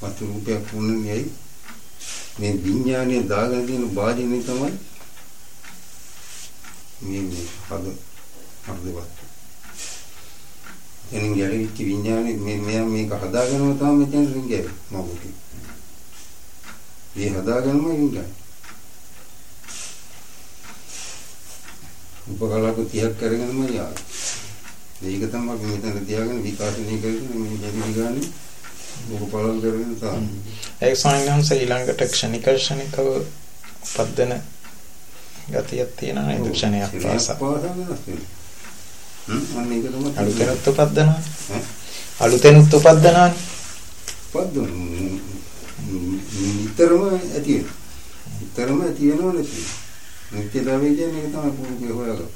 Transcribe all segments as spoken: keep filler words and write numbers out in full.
වස්තු රූපයක් වුණානේ මේ විඥානයේ දාගෙන තියෙන වාදිනේ තමයි මේ මේ හද හදවත්. එනින් ගැලවිච්ච විඥානේ මේ මෙයා මේක හදාගෙනම තමයි මෙතන රින්ගය මොකද? මේ හදාගෙනම රින්ගය. උපකලාප තිහක් කරගෙනම යා. මේක තමයි අපි මෙතන තියාගෙන විකාශනය කරගෙන මේ ජීවිත ගන්න මොක පාලන කරගෙන තමයි. ඒ සායනංශ ඊළඟට ක්ෂණික ක්ෂණිකව පද්දන ගතියක් තියෙනවා නේද ක්ෂණයක් පාසා. හ්ම් අන්න ඒක තමයි අලුතෙනුත් උපද්දනවා. ඈ අලුතෙනුත් උපද්දනවා. පද්දන නිතරම ඇති වෙනවා. නිතරම ඇති වෙනව නැති. නිත්‍යතාවය කියන්නේ ඒක තමයි පුරුකේ හොයාගත්තු.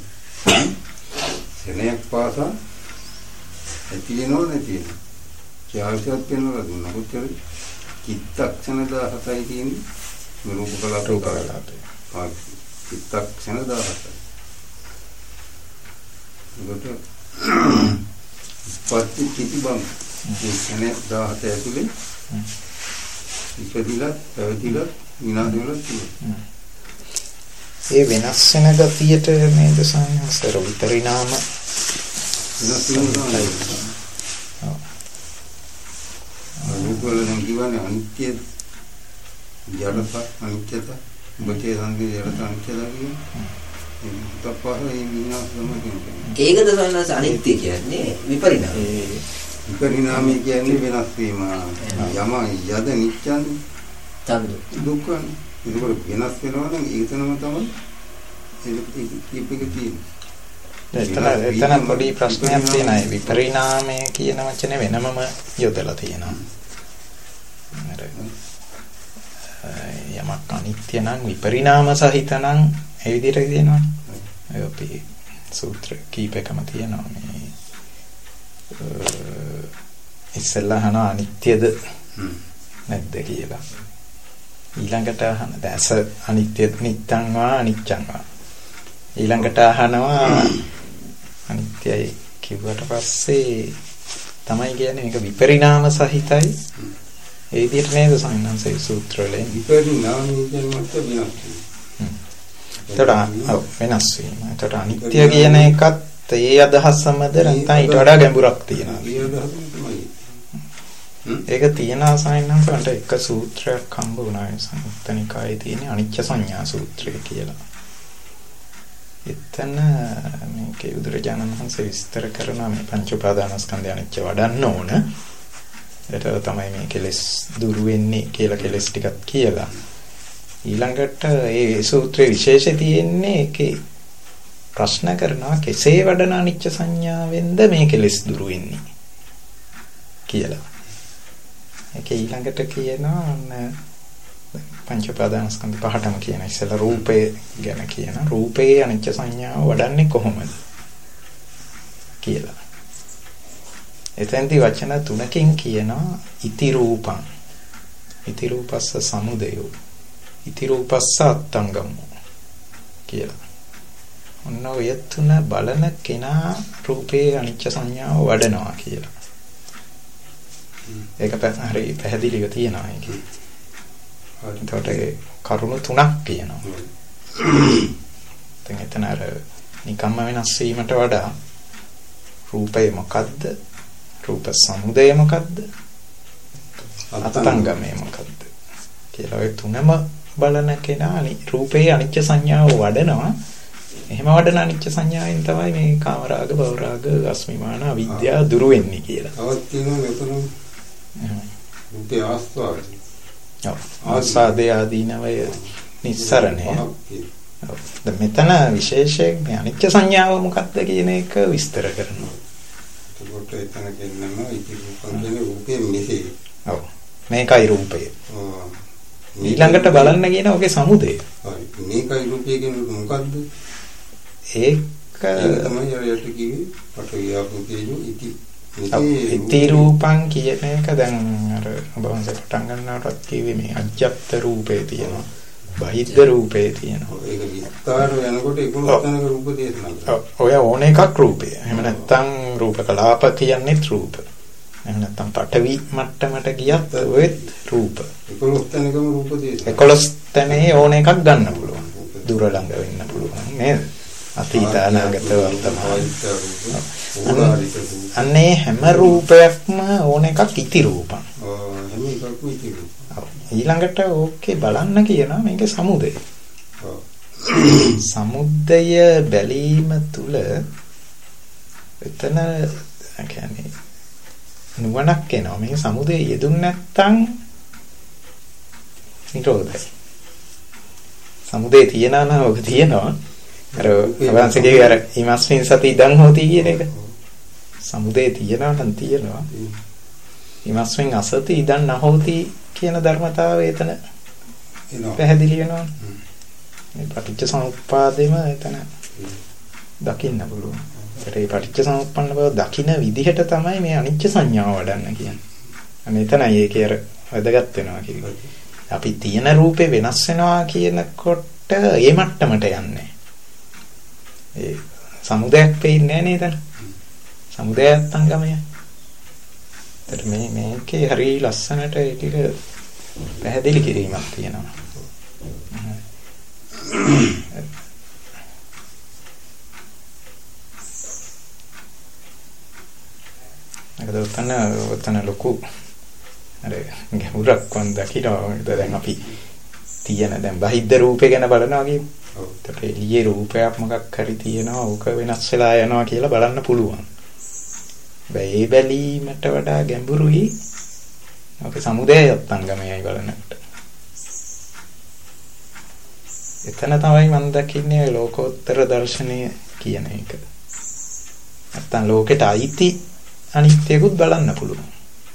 ක්ෂණයක් පාසා ඇති වෙනව නැති වෙනවා. ක්‍යාල්සියත් වෙනවා දුන්නා කොච්චර චිත්තක්ෂණ දහසයි තියෙන්නේ මේ රූප කලාප රූප කලාප. ආ චිත්තක්ෂණ දහසයි. ඒකට පත්‍ති කිතිබම් ක්ෂණ දහස ඇතුලේ ඉපදිලා පැවතිලා විනාශ වෙලා තියෙනවා. ඒ වෙනස් වෙන ගතියට නේද සංසාර විපරිණාම වෙනස් වෙනවා. රූපවලින් කියවනේ අනිත්‍ය ජඩත අනිත්‍යත බචේ සංගේ ජඩත අනිත්‍යද කියන්නේ තප්පහ ඒ විනාශ තමයි කියන්නේ. ඒකද සන්නස අනිත්‍ය කියන්නේ විපරිණාම. විපරිණාමය කියන්නේ වෙනස් වීම. යම යද නිච්ඡන් තන්දු දුක්ඛ. ඒක වෙනස් වෙනවා නම් ඒකනම තමයි ඒක කීපෙක තියෙන්නේ. එතන එතන පොඩි ප්‍රශ්නයක් තියෙනවා. විපරිණාමය කියන වචනේ වෙනමම යොදලා තියෙනවා. යමක් අනිත්‍ය නම් විපරිණාම සහිත නම් ඒ විදිහට කියනවා. ඒ අපි සූත්‍ර කීපයකම තියෙනවා මේ ඉස්සෙල්ලා අහන අනිත්‍යද නැද්ද කියලා. ඊළඟට අහන දැස අනිත්‍ය නිට්ටං වා අනිච්චං වා. ඊළඟට අහනවා අනිත්‍යයි කිව්වට පස්සේ තමයි කියන්නේ මේක විපරිණාම සහිතයි. ඒ විදිහට නේද සංඥාන්සේ සූත්‍ර වල විපරිණාම කියන්නේ වෙනස් වීම. වෙනස් වීම. ඒතර අනිත්‍ය කියන එකත් ඒ අදහසමද නැත්නම් ඊට වඩා ගැඹුරක් තියෙනවා. ඒ අදහසම තමයි. ඒක තියෙනවා සංඥාන්සන්ට එක සූත්‍රයක් හම්බ වුණා සංයුත්ත නිකායේ තියෙන අනිච්ච සංඥා සූත්‍රය කියලා. එතන මේකේ බුදුරජාණන් වහන්සේ විස්තර කරන මේ පංච උපාදානස්කන්ධය අනිච්ච වඩන්න ඕන. ඒක තමයි මේ කෙලෙස් දුරු වෙන්නේ කියලා කෙලෙස් ටිකක් කියලා. ඊළඟට ඒ සූත්‍රයේ විශේෂය තියෙන්නේ ඒකේ ප්‍රශ්න කරනවා කෙසේ වඩන අනිච්ච සංඥාවෙන්ද මේ කෙලෙස් දුරු වෙන්නේ කියලා. ඒකේ ඊළඟට කියනවා පංච උපාදානස්කන්ධ පහටම කියන ඉස්සෙල්ලා රූපය ගැන කියන රූපේ අනිච්ච සංඥාව වඩන්නේ කොහොමද කියලා. එතෙන්දී වචන තුනකින් කියනවා ඉති රූපං ඉති රූපස්ස සමුදයෝ ඉති රූපස්ස අත්තංගමෝ කියලා. ඔන්න ඔය තුන බලන කෙනා රූපේ අනිච්ච සංඥාව වඩනවා කියලා. ඒක හරි පැහැදිලිව තියෙනවා ඒකේ. එතකොට කරුණු තුනක් කියනවා. දැන් එතන අර නිකම්ම වෙනස් වීමට වඩා රූපය මොකද්ද? රූප සමුදය මොකද්ද? අත්තංගමය මොකද්ද? කියලා ඔය තුනම බලන කෙනා රූපේ අනිච්ච සංඥාව වඩනවා. එහෙම වඩන අනිච්ච සංඥාවෙන් තමයි මේ කාමරාග, භවරාග, අස්මිමාන, අවිද්‍යාව දුරු වෙන්නේ කියලා. තවත් තියෙනවා මෙතන රූපේ ආස්වාද. ඔව්. ආස්වාදේ ආදීනවය නිස්සරණය. ඔව්. දැන් මෙතන විශේෂයෙන් මේ අනිච්ච සංඥාව මොකක්ද කියන එක විස්තර කරනවා. ඒකට එතන කියනවා ඉති රූපං කියන රූපේ මෙසේ. ඔව්. මේකයි රූපය. ඔව්. ඊළඟට බලන්න කියන ඔගේ සමුදය. හරි. මේකයි රූපය කියන්නේ මොකද්ද? ඒක තමයි යට කිව්වේ පටවියාපෝතේජෝ ඉති. ඉති රූපං කියන එක දැන් අර ඔබ වහන්සේ පටන් ගන්නකොටත් කිව්වේ මේ අජ්ජත් රූපේ තියෙනවා. බහිද්ද රූපේ තියෙනවා. ඒක විස්තර වෙනකොට ඒකලොස් තැනක රූප දේශනා කරනවා. ඔය ඕන එකක් රූපය. එහෙම නැත්නම් රූප කලාප කියන්නේත් රූප. එහෙම නැත්නම් පඨවි මට්ටමට ගියත් ඔයත් රූප. එකොළොස් තැනකම රූප දේශනා. එකොළොස් තැනේ ඕන එකක් ගන්න පුළුවන්. දුර ළඟ වෙන්න පුළුවන් නේද? අතීත අනාගත වර්තමාන. අන්නේ හැම රූපයක්ම ඕන එකක් ඉති රූපං. හැම එකක්ම ඉති රූප. ඊළඟට ඕකේ බලන්න කියනවා මේකේ සමුදය. සමුදය බැලීම තුල එතන කියන්නේ නුවණක් එනවා. මේ සමුදය යෙදුන් නැත්තම් නිරෝධයි. සමුදය තියනා නම් ඔක තියනවා. අර අවංශකේ අර ඉමස්මින් සති ඉදන් හොති කියන එක. සමුදය තියනවා නම් තියනවා. ඉමස්මින් අසති ඉදන් නැහොති කියන ධර්මතාවය එතන පැහැදිලි වෙනවා. මේ පටිච්ච සමුප්පාදෙම එතන දකින්න පුළුවන්. ඒ පටිච්ච සමුප්පන්න බව දකින්න විදිහට තමයි මේ අනිච්ච සංඥාව වඩන්න කියන්නේ. අනේ එතනයි ඒකේ අර වැදගත් වෙනවා කියන්නේ. අපි තියෙන රූපේ වෙනස් වෙනවා කියනකොට ඒ මට්ටමට යන්නේ. ඒ සමුදයක් පෙන්නේ නැහැ නේද? සමුදයත් අංගමය. ඒතර මේ මේකේ හරි ලස්සනට ඒක පැහැදිලි කිරීමක් තියෙනවා. අද උතන උතන ලොකු අර ගැඹුරක් වන් දකිනවා. දැන් අපි තියෙන දැන් බහිද්ද රූපේ ගැන බලනවා කියමු. එතකොට එළියේ රූපයක් මොකක් හරි තියෙනවා. ඕක වෙනස් වෙලා යනවා කියලා බලන්න පුළුවන්. හැබැයි ඒ බැලීමට වඩා ගැඹුරුයි ඔක සමුදයයත් අංගමයයි බලනකොට. එතන තමයි මම දකින්නේ ලෝකෝත්තර දර්ශනය කියන එක. නැත්තම් ලෝකෙට අයිති අනිත්‍යකුත් බලන්න පුළුවන්.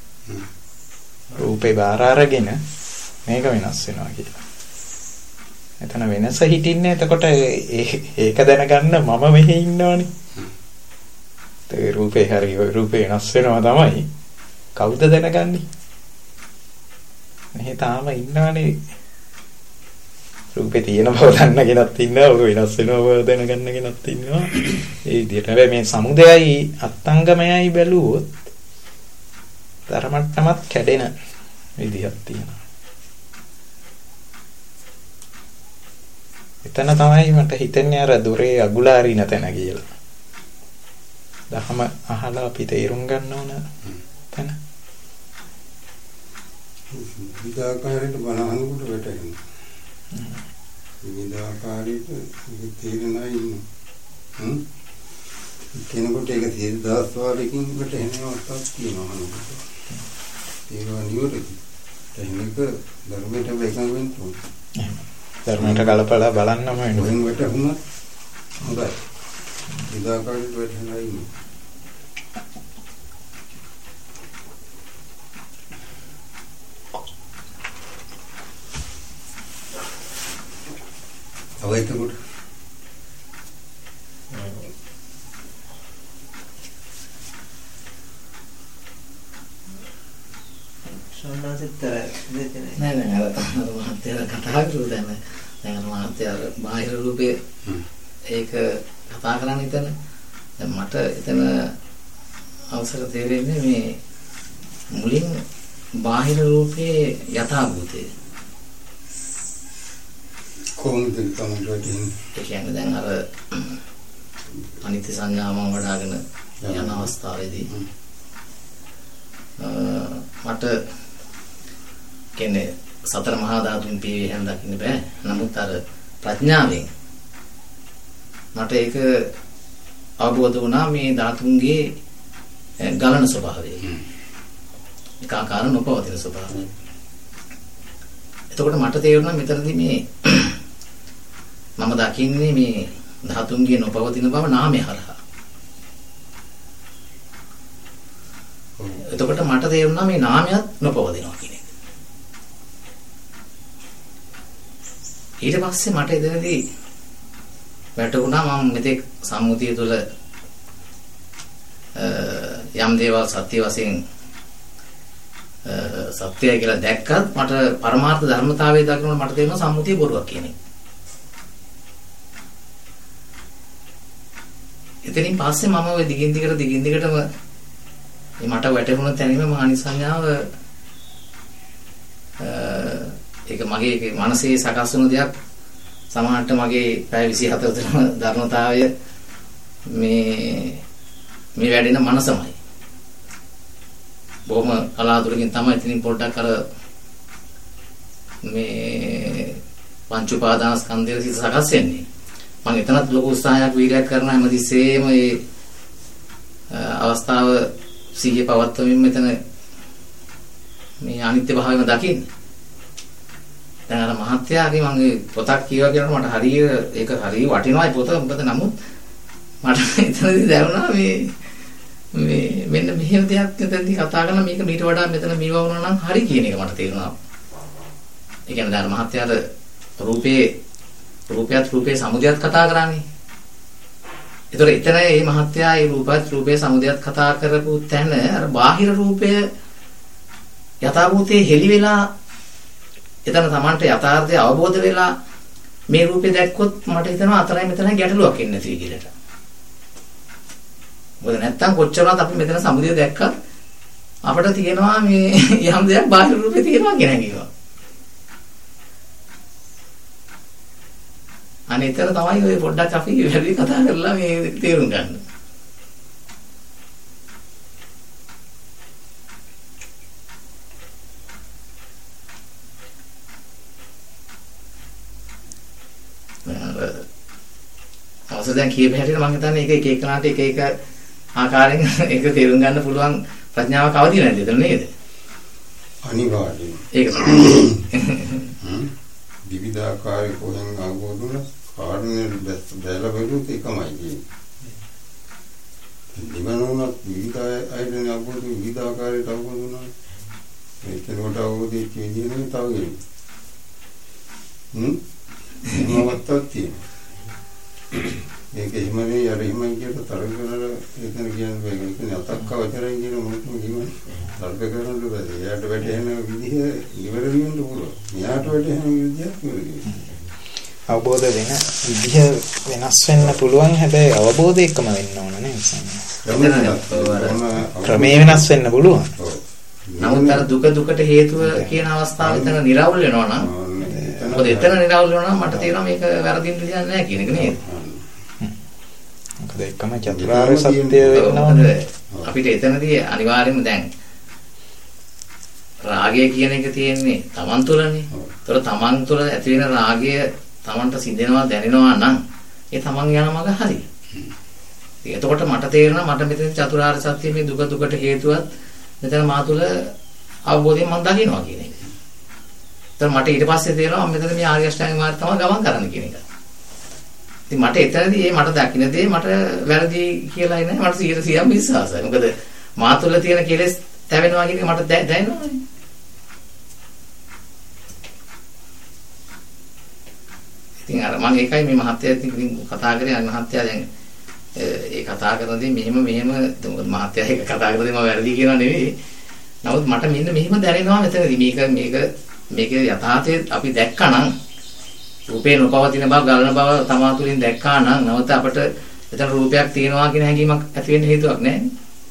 රූපේ බාර අරගෙන මේක වෙනස් වෙනවා කියලා. එතන වෙනස හිටින්නේ එතකොට ඒක දැනගන්න මම මෙහෙ ඉන්නවනේ. ඒ රූපේ හරි ඔය රූපේ වෙනස් වෙනවා තමයි. කවුද දැනගන්නේ? මෙහෙ තාම ඉන්නවනේ. රූපේ තියෙන බව දන්න කෙනත් ඉන්නවා. ඔය වෙනස් වෙනවා බව දැනගන්න කෙනත් ඉන්නවා. ඒ විදිහට හැබැයි මේ සමුදයයි අත්ංගමයයි බැලුවොත් ධර්මට්ටමත් කැඩෙන විදිහක් තියෙනවා. එතන තමයි මට හිතෙන්නේ අර දොරේ අගුලාරින තැන කියලා. දහම අහලා අපි තේරුම් ගන්න ඕන තැන. විදාකාරයට බලහනකොට වැටෙනවා. විදාකාරයට තේරෙනවා ඉන්න. හ්ම්. කෙනෙකුට ඒක සිය දහස් වාරකින් වැටෙන අවස්ථාවක් තියෙනවා නේද? ඒවා නියුරේ. එහෙනම් ධර්මයට එකඟ වෙන්න ඕනේ. ධර්මයට කලපලා බලන්නම වෙනවා. වෙන වැටුණත් හොඳයි. විදාකාරයට වැටෙනවා ඉන්න. අවයිතකොට සම්මාසිතර දෙන්නේ නෑ නෑ අර මහත්තයා කතා කරුවා දැන් දැන් මහත්තයා බාහිර රූපේ ඒක කතා කරන්නේ එතන දැන් මට එතන අවසර තේරෙන්නේ මේ මුලින් බාහිර රූපේ යථාභූතය කොහොමද තමයි වෙන්නේ? ඒ කියන්නේ දැන් අර අනිත්‍ය සංඥාවම වඩ아가න යන අවස්ථාවේදී මට කියන්නේ සතර මහා ධාතුන් පිළිවෙහෙන් දකින්න බෑ. නමුත් අර ප්‍රඥාවෙන් මට ඒක අවබෝධ වුණා මේ ධාතුන්ගේ ගලන ස්වභාවය. ඒකාකාර නොපවතින ස්වභාවය. එතකොට මට තේරුණා මෙතනදී මේ මම දකින්නේ මේ ධාතුන්ගේ නොපවතින බව නාමය හරහා. එතකොට මට තේරුණා මේ නාමයත් නොපවතිනවා කියන එක. ඊට පස්සේ මට එතනදී වැටුණා මම මෙතෙක් සම්මුතිය තුළ යම් දේවල් සත්‍ය වශයෙන් සත්‍යය කියලා දැක්කත් මට පරමාර්ථ ධර්මතාවය දකිනකොට මට තේරෙනවා සම්මුතිය බොරුවක් කියන එක. එතනින් පස්සේ මම ওই දිගින් දිගට දිගින් දිගටම මේ මට වැටහුණ තැනීම මානිසඤ්ඤාව ඒක මගේ මනසේ සකස් වුණු දෙයක්. සමහරට මගේ පැය විසිහතර තුන ධර්මතාවය මේ මේ වැඩෙන මනසමයි. බොහොම කලාතුරකින් තමයි ඉතින් පොඩ්ඩක් අර මේ පංච උපාදානස්කන්ධයේ සිට සකස් වෙන්නේ. මම එතනත් ලොකු උත්සාහයක් වීර්යයක් කරන හැමතිස්සෙම මේ අවස්ථාව සිහිය පවත්වමින් මෙතන මේ අනිත්‍ය භාවයම දකින්න. දැන් අර මහත්යාගේ මම පොතක් කියවා කියනකොට මට හරිය ඒක හරිය වටිනවායි පොත. මොකද නමුත් මට එතනදී දැනුණා මේ මේ මෙන්න මෙහෙම දෙයක් එතනදී කතා කරන මේක මීට වඩා මෙතන මේව වුණා නම් හරි කියන එක මට තේරුණා. ඒ කියන්නේ දැන් මහත්යාට රූපේ රූපයත් රූපේ සමුදයත් කතා කරන්නේ. ඒතර එතන මේ මහත්යා මේ රූපත් රූපේ සමුදයත් කතා කරපු තැන අර බාහිර රූපය යථාභූතේ හෙලි වෙලා එතන Tamanට යථාර්ථය අවබෝධ වෙලා මේ රූපේ දැක්කොත් මට හිතෙනවා අතරයි මෙතනයි ගැටලුවක් ඉන්නේ නැති කියලා. මොකද නැත්තම් කොච්චරවත් අපි මෙතන සමුදය දැක්කත් අපිට තියෙනවා මේ යම් දෙයක් බාහිර රූපේ තියෙනවා කියන එක. අනේ එතන තමයි ඔය පොඩ්ඩක් අපි වැඩි කතා කරලා මේ තේරුම් ගන්න. අවසන් දැන් කියපු හැටියට මම හිතන්නේ ඒක එක එකනාට එක එක ආකාරයෙන් ඒක තේරුම් ගන්න පුළුවන් ප්‍රඥාවක් අවදි නැද්ද එතන නේද? අනිවාර්යයෙන්. ඒක තමයි. විවිධාකාරී කොහෙන් අවබෝධ වුණා කාරණේ බැලලා බලුත් එකමයි කියන්නේ. නිවනෝනක් විවිධ අයගෙන අවබෝධ විවිධාකාරයට අවබෝධ වුණා. ඒකේකට අවබෝධය කියන්නේ තව ගෙයි. හ්ම් මොකක්ද තියෙන්නේ? මේක හිමනේ යර හිමයි කියලා තරග කරලා එතන කියන්නේ බෑ. ඒක නේ අතක්ක වචරයි කියන මොකක්ද කියන්නේ? තරග කරන්න බෑ. එයාට වැටෙන විදිහ ඉවර වෙන්න පුළුවන්. මෙයාට වැටෙන විදිහක් නෙවෙයි. අවබෝධ වෙන විදිහ වෙනස් වෙන්න පුළුවන්. හැබැයි අවබෝධය එකම වෙන්න ඕන නේද? ක්‍රමේ වෙනස් වෙන්න පුළුවන්. නමුත් අර දුක දුකට හේතුව කියන අවස්ථාව එතන නිරවුල් වෙනවා නම් මොකද එතන නිරවුල් වෙනවා නම් මට තේරෙනවා මේක වැරදින්න දෙයක් නැහැ කියන එක නේද? මොකද එකම චතුරාර්ය සත්‍ය වෙනවා. අපිට එතනදී අනිවාර්යයෙන්ම දැන් රාගය කියන එක තියෙන්නේ Taman තුලනේ. ඒතර Taman තුල ඇති වෙන රාගය Tamanට සිදෙනවා දැනෙනවා නම් ඒ Taman යන මඟ හරි. එතකොට මට තේරෙනවා මට මෙතන චතුරාර්ය සත්‍ය මේ දුක දුකට හේතුවත් මෙතන මා තුල අවබෝධයෙන් මම දකිනවා කියන එක. ඒතර මට ඊට පස්සේ තේරෙනවා මෙතන මේ ආර්ය අෂ්ටාංග මාර්ගය තමයි ගමන් කරන්න කියන එක. ඉතින් මට එතනදී මේ මට දකින්න දේ මට වැරදි කියලා නෑ මට සියයට සියයක් විශ්වාසයි. මොකද මා තුල තියෙන කෙලෙස් තැවෙනවා කියන එක මට දැනෙනවානේ. ඉතින් අර මම ඒකයි මේ මහත්යත් ඉතින් කතා කරේ අර මහත්යා දැන් ඒ කතා කරනදී මෙහෙම මෙහෙම මොකද මහත්යා ඒක කතා කරනදී මම වැරදි කියනවා නෙවෙයි. නමුත් මට මෙන්න මෙහෙම දැනෙනවා මෙතනදී මේක මේක මේක යථාර්ථය අපි දැක්කනම් රූපේ නොපවතින බව ගලන බව තමා තුළින් දැක්කා නම් නැවත අපට එතන රූපයක් තියෙනවා කියන හැඟීමක් ඇති වෙන්න හේතුවක් නැහැ.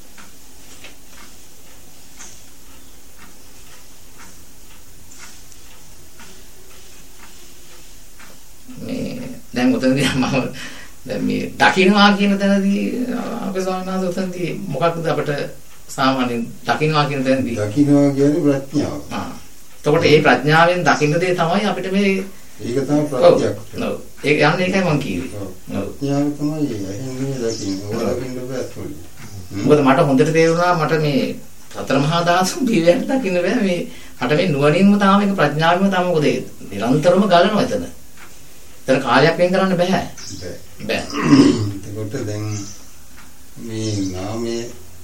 මේ දැන් උතනදී මම දැන් මේ දකින්නවා කියන තැනදී අපේ ස්වාමීන් වහන්සේ උතනදී මොකක්ද අපට සාමාන්‍යයෙන් දකින්නවා කියන තැනදී දකින්නවා කියන්නේ ප්‍රඥාව. ආ. එතකොට මේ ප්‍රඥාවෙන් දකින්න දේ තමයි අපිට මේ ඒක තමයි ප්‍රත්‍යක්. ඔව්. ඒක යන්නේ ඒකයි මම කිව්වේ. ඔව්. ප්‍රඥාව තමයි ඇහෙන්නේ දකින්නේ. ඕලකින් බෑ. මොකද මට හොඳට තේරුණා මට මේ සතර මහා ධාතු පිළිවෙලට දකින්න බෑ මේ මට මේ නුවණින්ම තමයි මේක ප්‍රඥාවෙන්ම තමයි මොකද නිරන්තරම ගලනවා එතන. එතන කාලයක් වෙන් කරන්න බෑ. බෑ. ඒකට දැන් මේ නාමයේ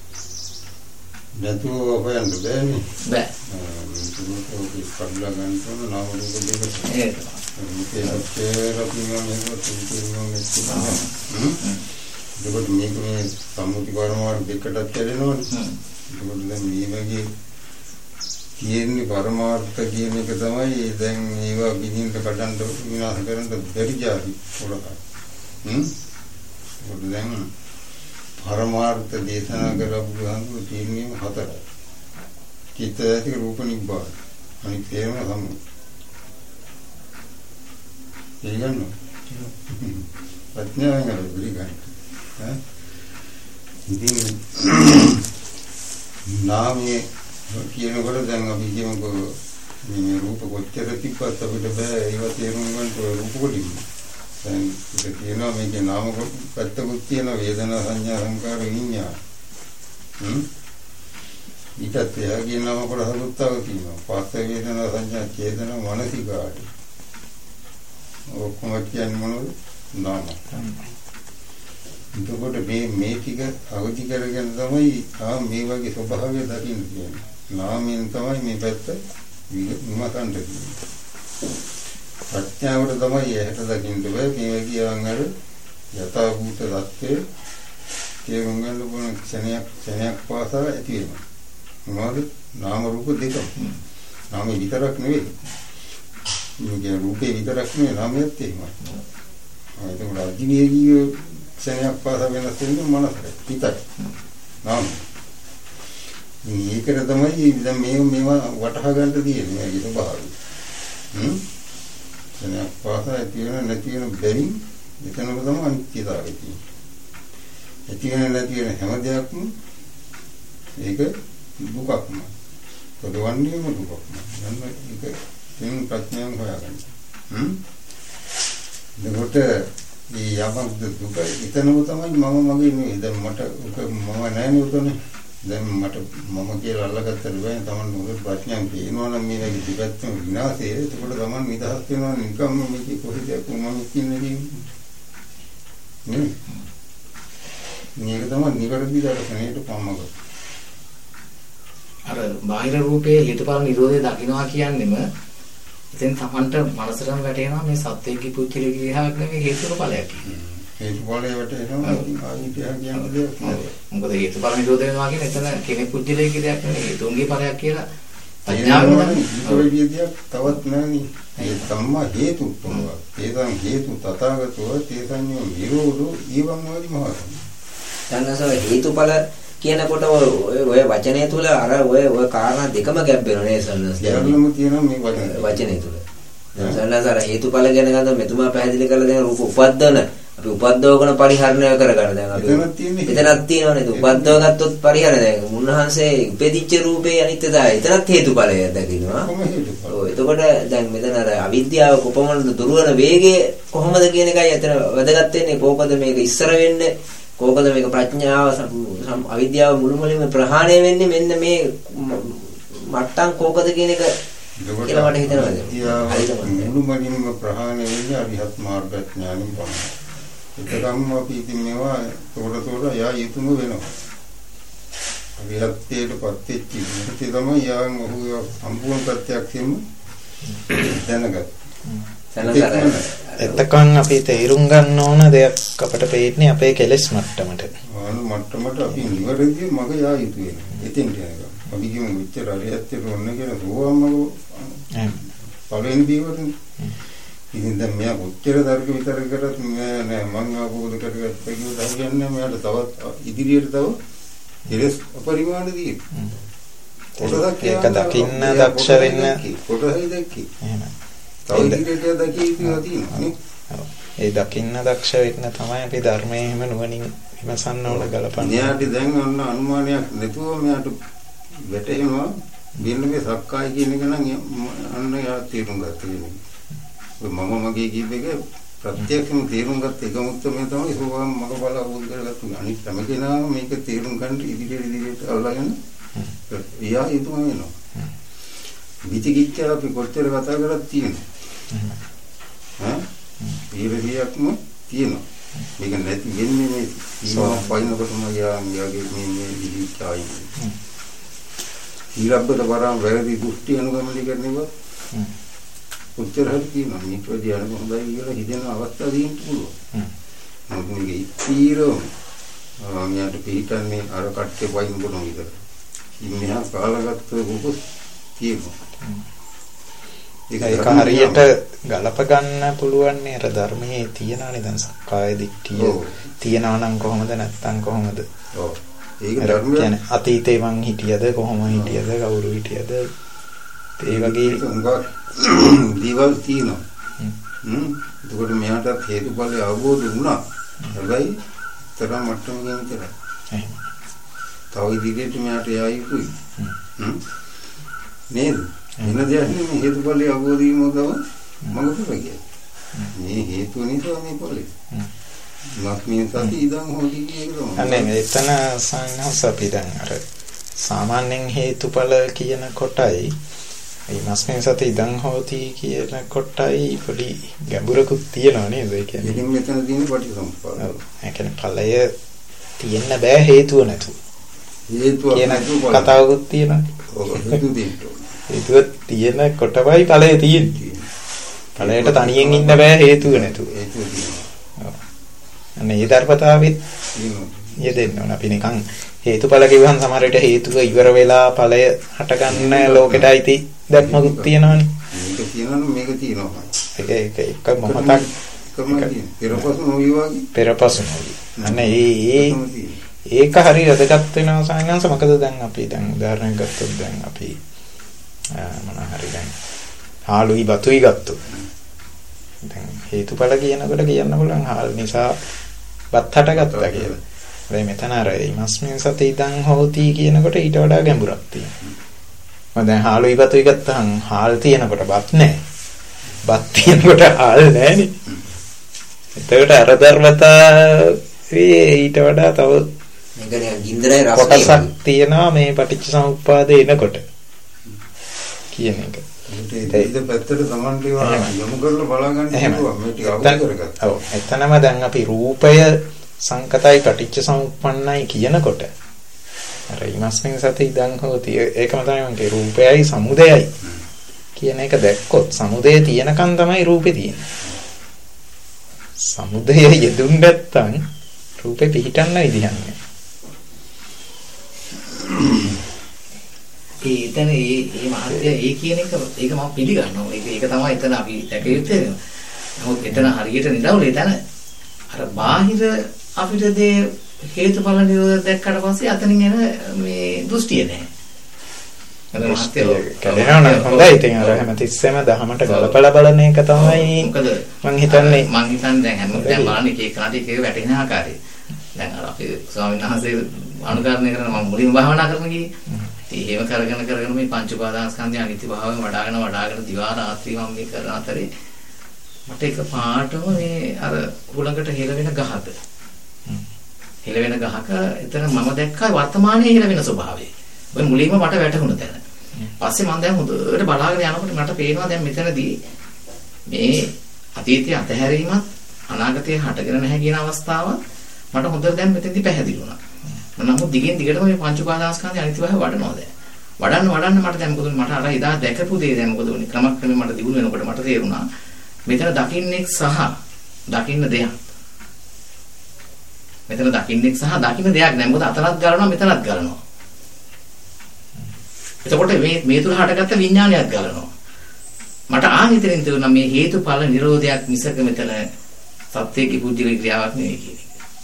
නැතුව හොයන්න බෑනේ. බෑ. මේක ඔක කඩලා ගන්න ඕන නාම රූප දෙක. ඒක. මේක ඔච්චර පිළිගන්නේ ඒකත් මේක මේ සම්මුති පරමාර්ථ දෙකටත් කැඩෙනවනේ. ඒකට දැන් මේ වගේ කියන්නේ පරමාර්ථ කියන එක තමයි දැන් ඒවා ගිනින්න කඩන්න විනාශ කරන්න බැරි જાති පොළක. හ්ම්. ඒකට දැන් පරමාර්ථ දේශනා කරපු ගානු තියෙන්නේ හතරයි. චිත්ත ඇති රූප නිබ්බාන. අනිත් ඒවා සම්මු. ඒගන්න. ප්‍රඥාවෙන් පිළිගන්න. ඈ ඉතින් නාමයේ කියනකොට දැන් අපි කියමුකෝ මේ රූප කොච්චර තිබ්බත් අපිට බෑ ඒවා තේරුම් ගන්න රූප කොටින්. දැන් ඒක කියනවා මේකේ නාම පැත්තකුත් තියෙනවා වේදනා සංඥා සංකාර විඤ්ඤාණ. හ්ම් ඊටත් එහාගේ නාම කොටසකුත් තියෙනවා. පස්ස වේදනා සංඥා චේතනා මානසිකාට. ඔක්කොම කියන්නේ මොනවද? නාම. එතකොට මේ මේ ටික අවදි කරගෙන තමයි ආ මේ වගේ ස්වභාවය දකින්න තියෙන්නේ. නාමයෙන් තමයි මේ පැත්ත විමසන්න තියෙන්නේ. ප්‍රඥාවට තමයි එහෙට දකින්න බෑ මේ වගේ අංගර යථා භූත தත්ත්වයේ තේරුම් ගන්න ඕන ක්ෂණයක් ක්ෂණයක් පාසා ඇති වෙනවා. මොනවද? නාම රූප දෙකම. නාම විතරක් නෙවෙයි. මේ රූපේ විතරක් නෙවෙයි නාමයත් එහෙමයි. ඒක උඩ අධිවේගීව ක්ෂණයක් පාසා වෙනස් වෙන්නේ මනසට. හිතයි. නාම. මේකට තමයි දැන් මේ මේවා වටහා ගන්න තියෙන්නේ මේකේ ස්වභාවය. හ්ම්. ක්ෂණයක් පාසා ඇති වෙන නැති වෙන බැවින් එතනම තමයි අනිත්‍යතාවය තියෙන්නේ. ඇති වෙන නැති වෙන හැම දෙයක්ම ඒක දුකක්ම. පොදවන්නේම දුකක්ම. යන්න ඒක තෙන් ප්‍රඥාවෙන් හොයාගන්න. හ්ම්. එතකොට මේ යමක් දුක එතනම තමයි මම මගේ නෙවෙයි. දැන් මට උක මම නැහැ නේ උතනේ. දැන් මට මම කියලා අල්ලගත්තට බෑ. Taman මොකද ප්‍රඥාවෙන් කියනවා නම් මේ වගේ දෙපැත්තම විනාශය. එතකොට Taman නිදහස් වෙනවා නිකම්ම මේක කොහෙද කොහොමද කියන්නේ නේ? මේක තමයි නිවැරදි දර්ශනයට පමක. අර බාහිර රූපයේ හේතුඵල නිරෝධය දකින්නවා කියන්නේම එතෙන් තමන්ට මනසටම වැටෙනවා මේ සත්‍යයේ පුච්චලේ ගියාක් නෙමෙයි හේතුඵල ඵලයක් කියන්නේ. හේතුඵලයේ වැටෙනවා ආනිත්‍ය කියන්නේ දෙයක් නෙවෙයි. මොකද හේතුඵල නිරෝධය වෙනවා කියන්නේ එතන කෙනෙක් පුච්චලේ ගියාක් නෙමෙයි හේතුන්ගේ ඵලයක් කියලා අඥානවනේ විදියක් තවත් නැණි. ඒ සම්මා හේතු තුනවා. ඒකන් හේතු තථාගතෝ තේසඤ්ඤෝ නිරෝධෝ ඊවං වාදි මහසම්. සංඝසව හේතුඵල කියනකොට ඔය ඔය වචනය තුල අර ඔය ඔය කාරණා දෙකම ගැබ් වෙනවා නේද සංඝස? දෙකම තියෙනවා මේ වචනේ. වචනය තුල. දැන් සංඝස අර හේතුඵල ගැන ගන්න මෙතුමා පැහැදිලි කරලා දෙන රූප උපද්දවන අපි උපද්දවගෙන පරිහරණය කරගන්න දැන් අපි එතනක් තියෙනවා නේද? උපද්දව ගත්තොත් පරිහරණය දැන් මුන්නහන්සේ උපෙදිච්ච රූපේ අනිත්‍යතාවය එතනත් හේතුඵලය දකින්නවා. ඔව් එතකොට දැන් මෙතන අර අවිද්‍යාව කොපමණද දුරවන වේගය කොහොමද කියන එකයි එතන වැදගත් වෙන්නේ. කොහොමද මේක ඉස්සර වෙන්නේ? කොහොමද මේක ප්‍රඥාව අවිද්‍යාව මුළුමනින්ම ප්‍රහාණය වෙන්නේ මෙන්න මේ මට්ටම් කොහොමද කියන එක කියලා මට හිතෙනවා. මුළුමනින්ම ප්‍රහාණය වෙන්නේ අරිහත් මාර්ග ඥානින් පමණයි. ඒකම අපි ඉතින් මේවා තොර තොර යා යතුම වෙනවා. අරිහත්ත්වයට පත් වෙච්ච ඉතින් තමයි යාන් ඔහු සම්පූර්ණ ප්‍රත්‍යක්ෂයෙන්ම දැනගත්. එතකන් අපි තේරුම් ගන්න ඕන දෙයක් අපට පේන්නේ අපේ කෙලෙස් මට්ටමට. ආන මට්ටමට අපි නිවැරදි මග යා යුතු වෙනවා. එතෙන් කියනවා. අපි කියමු මෙච්චර අරියත්තේ ඔන්න කියන සෝවාන්මග පළවෙනි දීවරනේ. ඉතින් දැන් මෙයා කොච්චර දර්ශක විතර කරත් නෑ මං ආපෝද කරගත්ත කියලා දහන්නේ මෙයාට තවත් ඉදිරියට තව කෙලෙස් අපරිමාණ දී. ඒක දකින්න දක්ෂ වෙන්න කොටයි දැක්කේ. එහෙනම් තව ඉදිරියට දකින්න තියෙනවා නේ. ඒ දකින්න දක්ෂ වෙන්න තමයි අපි ධර්මයේ හැම නුවණින් විමසන්න ඕන ගලපන්න. මෙයාට දැන් අන්න අනුමානයක් නැතුව මෙයාට වැටෙනවා මෙන්න මේ සක්කාය කියන එක නම් අන්න යා තේරුම් ගන්න තියෙනවා. මම මගේ කීප එක ප්‍රත්‍යක්ෂම තේරුම් ගත්ත එකම උත්තරය තමයි සෝවාන් මග බල අවබෝධ කරගත්තු. අනිත් හැම කෙනාම මේක තේරුම් ගන්න ඉදිරියට ඉදිරියට අල්ලගෙන යා යුතුම වෙනවා. විචිකිච්ඡා අපි කොච්චර කතා කරත් තියෙනවා. ඈ ඊරියක්ම තියෙනවා. මේක නැති වෙන්නේ මේ සීමා පයින්නකොටම යා යාගේ මේ මේ විචිකිච්ඡායි. ඊළඟට වරම් වැරදි දෘෂ්ටි අනුගමනය කරනවා. උත්තර හරි කියනවා මේක දිහා හොඳයි කියලා හිතෙන අවස්ථා දෙන්න පුළුවන්. නමුත් මේක ඉතිරෝ මම පිටන්නේ අර කට්ටේ වයින් බොනවා විතර. ඉන්නේ කාලගත රූප තියෙනවා. ඒක හරියට ගලප ගන්න පුළුවන් නේ අර ධර්මයේ තියනානේ දැන් සක්කාය දිට්ඨිය තියනවා නම් කොහොමද නැත්තම් කොහොමද? ඔව්. ඒක ධර්මය කියන්නේ අතීතේ මං හිටියද කොහොම හිටියද කවුරු හිටියද ඒ වගේ දේවල් තියෙනවා. හ්ම්. ඒකට මෙයාට හේතුඵල අවබෝධ වුණා. හැබැයි තරම් මට්ටමකින් විතරයි. එහෙම. තව ඉදිරියට මෙයාට යයිකුයි. හ්ම්. නේද? වෙන දෙයක් නෙමෙයි හේතුඵල අවබෝධ වීම තමයි මඟ පුරගිය. මේ හේතු නිසා මේ ඵලෙ. ලක්ෂ්මී සති ඉදන් හොදි කියන එක. අනේ එතන සංහස අපි දැන් අර සාමාන්‍යයෙන් හේතුඵල කියන කොටයි මේ මස්මෙන් සති ඉදන් හොති කියන කොටයි පොඩි ගැඹුරකුත් තියෙනවා නේද? ඒ කියන්නේ ඉතින් මෙතන තියෙන පටිසම්පාද. ඔව්. ඒ කියන්නේ ඵලය තියෙන්න බෑ හේතුව නැතුව. හේතුව කියන කතාවකුත් තියෙනවා. ඔව් හේතු දෙන්න. හේතුව තියෙන කොටවයි ඵලය තියෙන්නේ. ඵලයට තනියෙන් ඉන්න බෑ හේතුව නැතුව. හේතුව තියෙනවා. ඔව්. අනේ ඒ ධර්මතාවෙත් යෙදෙන්න ඕන. අපි නිකන් හේතුඵල කිව්වහම සමහර විට හේතුව ඉවර වෙලා ඵලය හටගන්න ලෝකෙට අයිති දැක්මකුත් තියෙනවනේ. මේක තියෙනවනේ මේක තියෙනවා. ඒක ඒක එක මොහොතක් තමයි පෙරපසු නොවි වගේ. පෙරපසු නොවි. අනේ ඒ ඒක හරි වැදගත් වෙනවා සංඥාංශ. මොකද දැන් අපි දැන් උදාහරණයක් ගත්තොත් දැන් අපි මොන හරි දැන් හාලුයි බතුයි ගත්තොත් දැන් හේතුඵල කියනකොට කියන්න පුළුවන් හාල් නිසා බත් හටගත්තා කියලා. හැබැයි මෙතන අර ඉමස්මින් සති ඉදන් හොති කියනකොට ඊට වඩා ගැඹුරක් තියෙනවා. මම දැන් හාලුයි බතුයි ගත්තාම හාල් තියෙනකොට බත් නැහැ. බත් තියෙනකොට හාල් නැහැනේ. එතකොට අර ධර්මතාවයේ ඊට වඩා තව මේකනේ ගින්දරේ රස කොටසක් තියෙනවා මේ පටිච්චසමුප්පාදේ එනකොට කියන එක. ඒක පැත්තට සමන්ලි යොමු කරලා බලා ගන්න පුළුවන් මේ ටික අවබෝධ කරගත්තා. ඔව්. එතනම දැන් අපි රූපය සංකතයි පටිච්චසමුප්පන්නයි කියනකොට අර ඉමස්මින් සති ඉදන් හොති ඒකම තමයි මම කිය රූපයයි සමුදයයි කියන එක දැක්කොත් සමුදය තියෙනකන් තමයි රූපේ තියෙන්නේ. සමුදය යෙදුන් නැත්තම් රූපේ පිහිටන්න ඉදිහන්නේ. ඒ එතන ඒ ඒ මහත්ය ඒ කියන එක ඒක මම පිළිගන්නවා. ඒක ඒක තමයි එතන අපි දැක යුත්තේ. නමුත් එතන හරියට නිරවුල එතන අර බාහිර අපිට දේ හේතුඵල නිරෝධය දැක්කට පස්සේ අතනින් එන මේ දෘෂ්ටිය නැහැ. අර මහත්ය කලේනවා හොඳයි. ඉතින් අර හැමතිස්සෙම දහමට ගලපලා බලන එක තමයි මොකද මම හිතන්නේ මම හිතන්නේ දැන් හැම දැන් බලන්න එක එක කාටි එක වැටෙන ආකාරය. දැන් අර අපි ස්වාමීන් වහන්සේ අනුකරණය කරන මම මුලින්ම භාවනා කරන ගියේ. ඉතින් එහෙම කරගෙන කරගෙන මේ පංච උපාදානස්කන්ධය අනිත්‍ය භාවයෙන් වඩාගෙන වඩාගෙන දිවා රාත්‍රී මම මේ කරන අතරේ මට එක පාටම මේ අර හුලඟට හෙල වෙන ගහක. හෙල වෙන ගහක එතන මම දැක්කා වර්තමානයේ හෙල වෙන ස්වභාවය. ඔය මුලින්ම මට වැටහුණ තැන. පස්සේ මම දැන් හොඳට බලාගෙන යනකොට මට පේනවා දැන් මෙතනදී මේ අතීතයේ අතහැරීමත් අනාගතයේ හටගෙන නැහැ කියන අවස්ථාව මට හොඳට දැන් මෙතෙන්දී පැහැදිලි වුණා. නමුත් දිගින් දිගටම මේ පංච උපාදානස්කන්ධය අනිත්‍යභාවය වඩනවා දැන්. වඩන්න වඩන්න මට දැන් මොකද මට අර එදා දැකපු දේ දැන් මොකද උනේ ක්‍රමක්‍රමයෙන් මට දිනු වෙනකොට මට තේරුණා මෙතන දකින්නෙක් සහ දකින්න දෙයක්. මෙතන දකින්නෙක් සහ දකින්න දෙයක් නෑ. මොකද අතනත් ගලනවා මෙතනත් ගලනවා. එතකොට මේ මේ තුල හටගත්ත විඥානයක් ගලනවා. මට ආහිතෙන් තේරුණා මේ හේතුඵල නිරෝධයක් මිසක මෙතන සත්‍යයේ පුජ්‍යලී ක්‍රියාවක් නෙවෙයි කියන එක.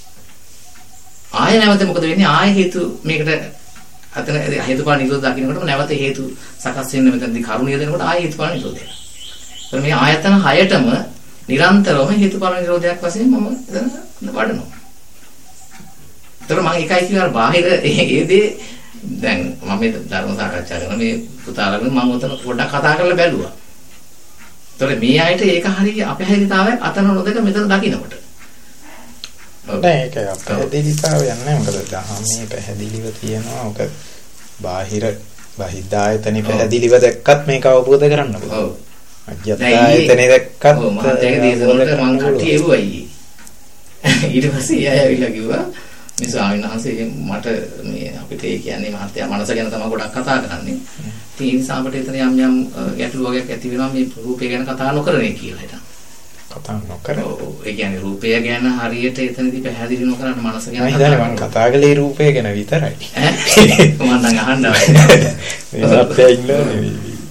ආය නැවත මොකද වෙන්නේ? ආය හේතු මේකට අතන හේතුඵල නිරෝධ දකින්නකොටම නැවත හේතු සකස් වෙන්න මෙතනදී කරුණිය දෙනකොට ආය හේතුඵල නිරෝධය. එතන මේ ආයතන හයටම නිරන්තරවම හේතුඵල නිරෝධයක් වශයෙන් මම එතන වඩනවා. ඒතර මම එකයි කියලා බාහිර ඒ දේ දැන් මම මේ ධර්ම සාකච්ඡා කරන මේ පුතාලගෙන මම උතන පොඩ්ඩක් කතා කරලා බැලුවා. ඒතර මේ ආයත ඒක හරිය අපහැදිතාවයක් අතන නොදක මෙතන දකින්නකොට. නෑ ඒක පැහැදිලිතාවයක් නෑ. මොකද දහමේ පැහැදිලිව තියෙනවා. ඔක බාහිර බාහිදායතනේ පැහැදිලිව දැක්කත් මේක අවබෝධ කරන්න පුළුවන්. ඔව්. අජ්ජත්තායතනේ දැක්කත් ඔව් මම ඒක දේශනවලට මම කට්ටිය එවුවයි. ඊට පස්සේ අය ඇවිල්ලා කිව්වා මේ ස්වාමීන් වහන්සේ මට මේ අපිට ඒ කියන්නේ මහත්ය මනස ගැන තමයි ගොඩක් කතා කරන්නේ. ඉතින් ඒ නිසා අපිට එතන යම් යම් ගැටලු වගේක් ඇති වෙනවා මේ රූපය ගැන කතා නොකරනේ කියලා හිතන්න. කතා නොකර. ඔව් ඒ කියන්නේ රූපය ගැන හරියට එතනදී පැහැදිලි නොකරන මනස ගැන මම හිතන්නේ මම කතා කළේ රූපය ගැන විතරයි. ඈ මම නම් අහන්න මේ සත්‍යය ඉන්නවනේ.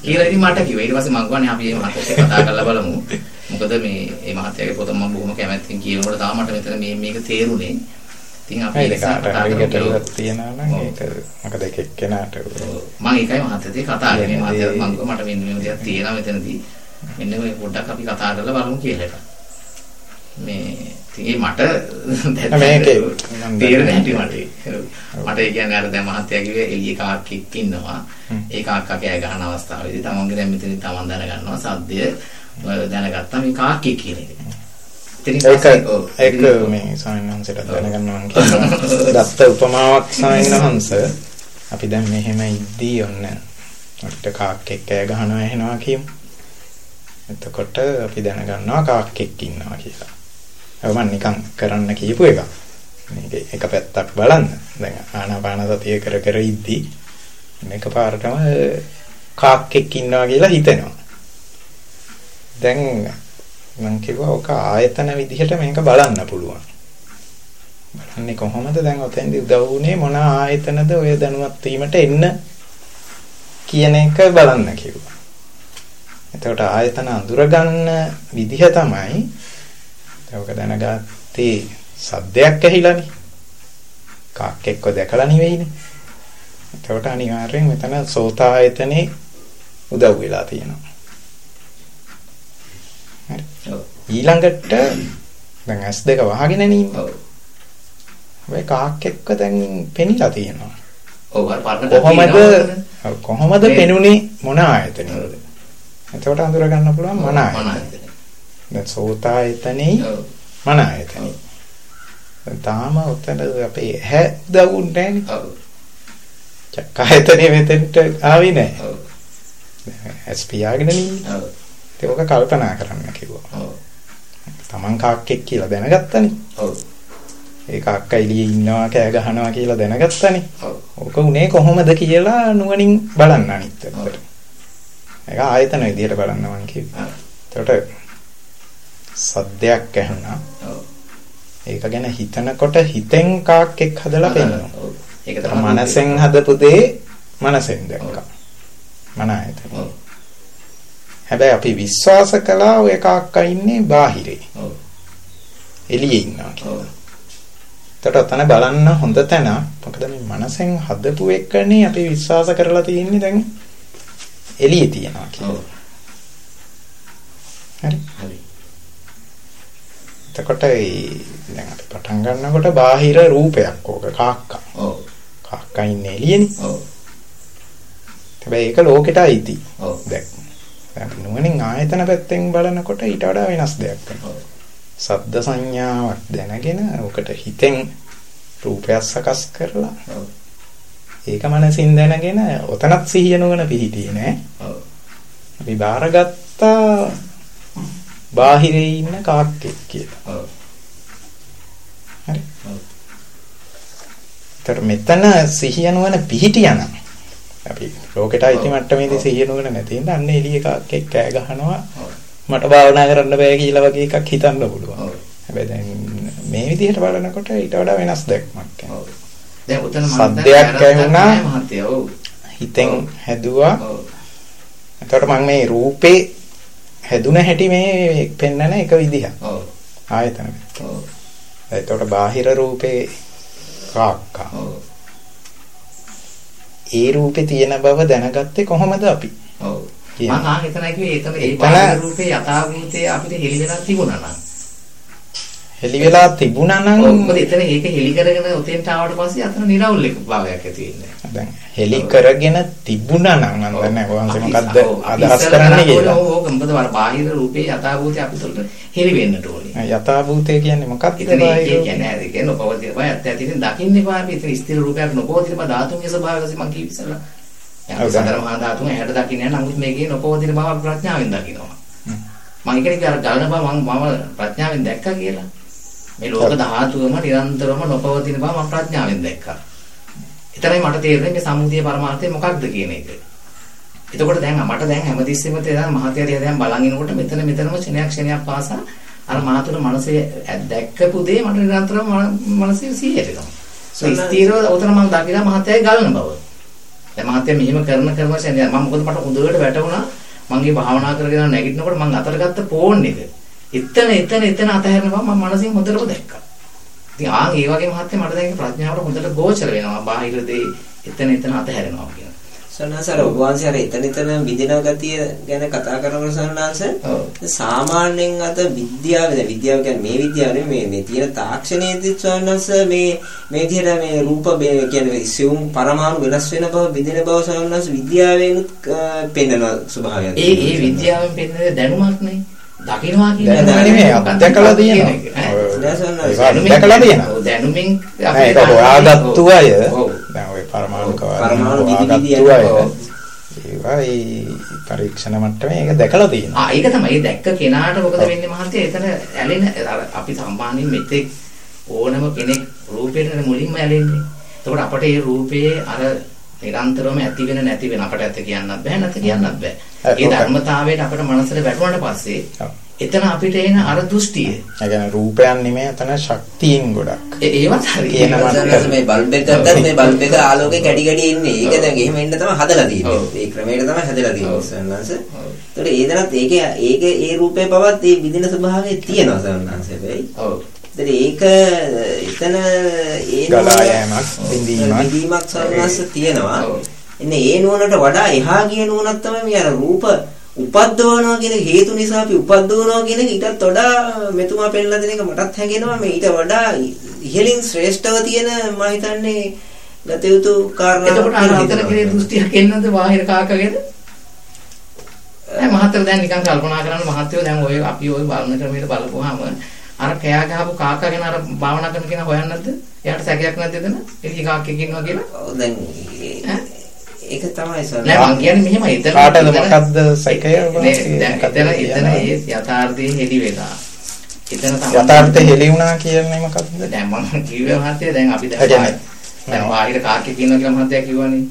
කියලා ඉතින් මට කිව්වා. ඊට පස්සේ මම ගුවනේ අපි මේ මහත්තයත් එක්ක කතා කරලා බලමු. මොකද මේ මේ මහත්තයාගේ පොත මම බොහොම කැමැත්තෙන් කියනකොට තාම මට මෙතන මේ මේක තේරුනේ. ඉතින් අපි ඒක කතා කරලා තියෙනවා නම් ඒක මොකද එක එක්කෙනාට මම ඒකයි මහත්තයත් එක්ක කතා කරේ. මේ මහත්තයාත් මම ගුවා මට මෙන්න මේ දෙයක් තියෙනවා මෙතනදී. මෙන්න මේ පොඩ්ඩක් අපි කතා කරලා බලමු කියලා. මේ ඉතින් මට මේකේ තේරෙන්නේ නැති මට. මට ඒ කියන්නේ අර දැන් මහත්තයා කිව්වේ එළියේ කාක්කෙක් ඉන්නවා. ඒ කාක්කා කෑ ගහන අවස්ථාවේදී තමන්ගේ දැන් මෙතන තමන් දැනගන්නවා සද්දය දැනගත්තා මේ කාක්කෙක් කියන එක. ඒක ඒක මේ සායනහන්සට දැනගන්නවා කියනවා. දත්ත උපමාවක් සායනහන්ස අපි දැන් මෙහෙම ඉද්දී ඔන්න අපිට කාක්කෙක් කෑ ගහනවා එහෙනවා කියමු. එතකොට අපි දැනගන්නවා කාක්කෙක් ඉන්නවා කියලා. ඒක මම නිකන් කරන්න කියපු එක. මේක එක පැත්තක් බලන්න. දැන් ආනාපාන සතිය කර කර ඉද්දී මේක පාරටම කාක්කෙක් ඉන්නවා කියලා හිතෙනවා. දැන් මම කිව්වා ඔක ආයතන විදිහට මේක බලන්න පුළුවන්. බලන්නේ කොහොමද දැන් ඔතෙන්දී උදව් වුනේ මොන ආයතනද ඔය දැනුවත් වීමට එන්න කියන එක බලන්න කිව්වා. එතකොට ආයතන අඳුරගන්න විදිහ තමයි ඒක දැනගත්තේ සද්දයක් ඇහිලානේ. කාක්කෙක්ව දැකලා නෙවෙයිනේ. එතකොට අනිවාර්යෙන් මෙතන සෝත ආයතනේ උදව් වෙලා තියෙනවා. හරි. ඊළඟට දැන් ඇස් දෙක වහගෙන ඉන්නේ. ඔය කාක්කෙක්ව දැන් පෙනිලා තියෙනවා. ඔව් අර පරණ කොහොමද කොහොමද පෙනුනේ මොන ආයතනෙද? එතකොට අඳුර ගන්න පුළුවන් මන ආයතන. දැන් සෝත ආයතනේ මන ආයතනේ. තාම උතන අපේ ඇහැ දවුන්නේ නැහැ. ඔව්. චක්ක ආයතනේ මෙතෙන්ට ආවේ නැහැ. ඔව්. ඇස් පියාගෙන ඉන්නේ. ඔව්. ඒක කල්පනා කරන්න කිව්වා. ඔව්. Taman කාක්කෙක් කියලා දැනගත්තනේ. ඔව්. ඒ කාක්කා එළියේ ඉන්නවා කෑ ගහනවා කියලා දැනගත්තනේ. ඔව්. ඕක උනේ කොහොමද කියලා නුවණින් බලන්න අනිත් පැත්තට. ඒක ආයතන විදියට බලන්න මං කිව්වා. එතකොට සද්දයක් ඇහුණා. ඔව්. ඒක ගැන හිතනකොට හිතෙන් කාක්කෙක් හදලා පෙන්නනවා. ඔව්. ඒක තමයි මනසෙන් හදපු දේ මනසෙන් දැක්කා. මන ආයතන. ඔව්. හැබැයි අපි විශ්වාස කළා ඔය කාක්කා ඉන්නේ බාහිරේ. ඔව්. එළියේ ඉන්නවා කියලා. ඔව්. එතකොට තන බලන්න හොඳ තැන මොකද මේ මනසෙන් හදපු එකනේ අපි විශ්වාස කරලා තියෙන්නේ දැන් එළියේ තියනවා කියලා. හරි. හරි. එතකොට දැන් අපි පටන් ගන්නකොට බාහිර රූපයක් ඕක කාක්කා. ඔව්. කාක්කා ඉන්නේ එළියේනේ. ඔව්. හැබැයි ඒක ලෝකෙට අයිති. ඔව්. දැන් අපි නුවණින් ආයතන පැත්තෙන් බලනකොට ඊට වඩා වෙනස් දෙයක් වෙනවා. ඔව්. සද්ද සංඥාවක් දැනගෙන ඔකට හිතෙන් රූපයක් සකස් කරලා ඔව්. ඒක මනසින් දැනගෙන ඔතනත් සිහිය නොවන පිහිටියේ නෑ. ඔව්. අපි බාරගත්තා බාහිරේ ඉන්න කාක්කෙක් කියලා. ඔව්. හරි. ඔව්. ඒතර මෙතන සිහිය නොවන පිහිටියන අපි ලෝකෙට අයිති මට්ටමේදී සිහිය නොවන නැති ඉඳන් අන්න එළිය කාක්කෙක් කෑ ගහනවා. මට භාවනා කරන්න බෑ කියලා වගේ එකක් හිතන්න පුළුවන්. ඔව්. හැබැයි දැන් මේ විදිහට බලනකොට ඊට වඩා වෙනස් දැක්මක් එනවා. ඔව්. දැන් උතන මම සද්දයක් ඇහුණා මහත්තයා. ඔව්. හිතෙන් හැදුවා. ඔව්. එතකොට මම මේ රූපේ හැදුන හැටි මේ පෙන්නන එක විදිහක්. ඔව්. ආයතන. ඔව්. එතකොට බාහිර රූපේ කාක්කා. ඔව්. ඒ රූපේ තියෙන බව දැනගත්තේ කොහොමද අපි? ඔව්. මම ආ හිතනවා කිව්වේ ඒතන ඒ බාහිර රූපේ යථාභූතය අපිට හෙලි වෙලා තිබුණා නම්. හෙලි වෙලා තිබුණා නම් මොකද එතන ඒක හෙලි කරගෙන උතෙන්ට ආවට පස්සේ අතන නිරවුල් එක භාවයක් ඇති වෙන්නේ. දැන් හෙලි කරගෙන තිබුණා නම් මම දන්නේ නැහැ මොකද්ද අදහස් කරන්නේ කියලා. ඕක මොකද වර බාහිර රූපේ යථාභූතය අපිට හෙලි වෙන්නට ඕනේ. යථාභූතය කියන්නේ මොකක්ද? ඉතින් ඒක කියන්නේ නෑ ඒක නොපවතින බය ඇත්ත ඇතින් දකින්නේ පාරේ ඉතින් ස්ථිර රූපයක් නොපවතින බව ධාතුන්ගේ ස්වභාවය මම කිව්ව ඉස්සෙල්ලා. සතර මහා ධාතුන් ඇහැට දකින්නේ නැහැ. නමුත් මේකේ නොපවතින බව ප්‍රඥාවෙන් දකිනවා. මම ඒකනේ අර ගලන බව මම මම ප්‍රඥාවෙන් දැක්කා කියලා. මේ ලෝක ධාතුවම නිරන්තරවම නොපවතින බව මම ප්‍රඥාවෙන් දැක්කා. එතරම් මට තේරෙන්නේ මේ සම්මුතිය පරමාර්ථය මොකක්ද කියන එක. එතකොට දැන් මට දැන් හැමතිස්සෙම තේරෙන මහත්යරිය දැන් බලන් ඉනකොට මෙතන මෙතනම ක්ෂණයක් ක්ෂණයක් පාසා අර මාතුර මනසේ දැක්කපු දේ මට නිරන්තරව මනසේ සිහියට එනවා. ඒ ස්ථිරව උතන මම දකිනවා මහත්යයි ගලන බව. දැන් මහත්තයා මෙහෙම කරන කරන සෙන් මම මොකද මට හොඳට වැටුණා මගේ භාවනා කරගෙන නැගිටිනකොට මම අතට ගත්ත ෆෝන් එක. එතන එතන එතන අතහැරනවා මම මනසින් හොඳටම දැක්කා. ඉතින් ආන් ඒ වගේ මහත්තයා මට දැන් ප්‍රඥාවට හොඳට ගෝචර වෙනවා. බාහිර දේ එතන එතන අතහැරෙනවා කියන. සන්නාසර ඔබ වහන්සේ අර එතන එතන විදින ගතිය ගැන කතා කරනකොට සන්නාස සාමාන්‍යයෙන් අත විද්‍යාව දැන් විද්‍යාව කියන්නේ මේ විද්‍යාව නෙමෙයි මේ තියෙන තාක්ෂණයේදී සන්නාස මේ මේ විදිහට මේ රූප කියන්නේ සියුම් පරමාණු වෙනස් වෙන බව විදින බව සන්නාස විද්‍යාවෙන් පෙන්වන ස්වභාවයක්. ඒ ඒ විද්‍යාවෙන් පෙන්වන දැනුමක් නේ. දකින්නවා කියන නෙමෙයි අත්දැකලා තියෙනවා. දැකලා තියෙනවා. දැනුමින් අපි ඒක හොයාගත්තු අය දැන් ඔය පරමාණු පරමාණු විදිහට ඒවා ඒ පරීක්ෂණ මට්ටමේ ඒක දැකලා තියෙනවා. ආ ඒක තමයි. ඒ දැක්ක කෙනාට මොකද වෙන්නේ මහත්තයා? එතන ඇලෙන අපි සම්මානින් මෙතෙක් ඕනම කෙනෙක් රූපේට මුලින්ම ඇලෙන්නේ. එතකොට අපට ඒ රූපයේ අර නිරන්තරවම ඇති වෙන නැති වෙන අපට ඇත්ත කියන්නත් බෑ නැති කියන්නත් බෑ. ඒ ධර්මතාවයට අපේ මනසට වැටුණාට පස්සේ එතන අපිට එන අර දෘෂ්ටිය. ඒ කියන්නේ රූපයන් නෙමෙයි එතන ශක්තියින් ගොඩක්. ඒවත් හරි. මේ බල්බ් එක ගත්තත් මේ බල්බ් එක ආලෝකේ කැඩි කැඩි එන්නේ. ඒක දැන් එහෙම එන්න තමයි හදලා තියෙන්නේ. ඒ ක්‍රමයට තමයි හදලා තියෙන්නේ සන්නංශ. ඒතකොට ඒ දනත් ඒකේ ඒකේ ඒ රූපේ බවත් ඒ විදින ස්වභාවය තියෙනවා සන්නංශ වෙයි. ඔව්. ඒක එතන ඒ ගලායමක් බින්දීමක් බින්දීමක් සන්නංශ තියෙනවා. එන්නේ ඒ නුවණට වඩා එහා ගිය නුවණක් තමයි මේ අර රූප උපද්දවනවා කියන හේතු නිසා අපි උපද්දවනවා කියන එක ඊටත් වඩා මෙතුමා පෙන්නලා දෙන එක මටත් හැඟෙනවා මේ ඊට වඩා ඉහළින් ශ්‍රේෂ්ඨව තියෙන මම හිතන්නේ ගත යුතු කාරණා. එතකොට අර අතර කෙරේ දෘෂ්ටියක් එන්නද බාහිර කාකගෙද? දැන් මහත්තයෝ දැන් නිකන් කල්පනා කරන්න මහත්තයෝ දැන් ඔය අපි ඔය බලන ක්‍රමයට බලපුවාම අර කෑ ගහපු කාකා ගැන අර භාවනා කරන කෙනා හොයන්නේ නැද්ද? එයාට සැකයක් නැද්ද එතන? එළිය කාක්කෙක් ඉන්නවා කියලා? ඔව් දැන් ඒක තමයි සර්. නෑ මං කියන්නේ මෙහෙම එතන කාටද මොකද්ද සයිකය දැන් එතන එතන ඒ යථාර්ථයේ හෙලි වෙලා. එතන තමයි යථාර්ථය හෙලි වුණා කියන්නේ මොකද්ද? දැන් මම කිව්වේ මහත්තයා දැන් අපි දැන් දැන් බාහිර කාක්කෙක් ඉන්නවා කියලා මහත්තයා කිව්වනේ.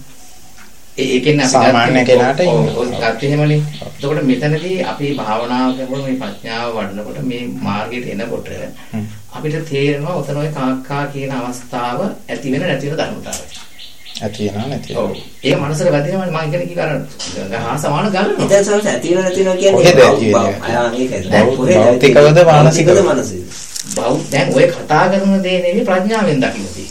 ඒ ඒකෙන් අපි සාමාන්‍ය කෙනාට ඔය ගත්තේ එහෙමනේ. එතකොට මෙතනදී අපි භාවනාව කරනකොට මේ ප්‍රඥාව වඩනකොට මේ මාර්ගයට එනකොට අපිට තේරෙනවා උතන ඔය කාක්කා කියන අවස්ථාව ඇති වෙන නැති වෙන ධර්මතාවය. ඇති වෙනවා නැති වෙනවා. ඔව්. ඒක මනසට වැදිනවනේ මම කියන්නේ කී කරන්නේ. ගහා සමාන ගන්නවා. ඉතින් සමහර ඇති වෙන නැති වෙනවා කියන්නේ ආ මේකයි. දැන් කොහෙද භෞතිකවද මානසිකවද මනසේ. බෞ දැන් ඔය කතා කරන දේ නෙවෙයි ප්‍රඥාවෙන් දකින්නේ.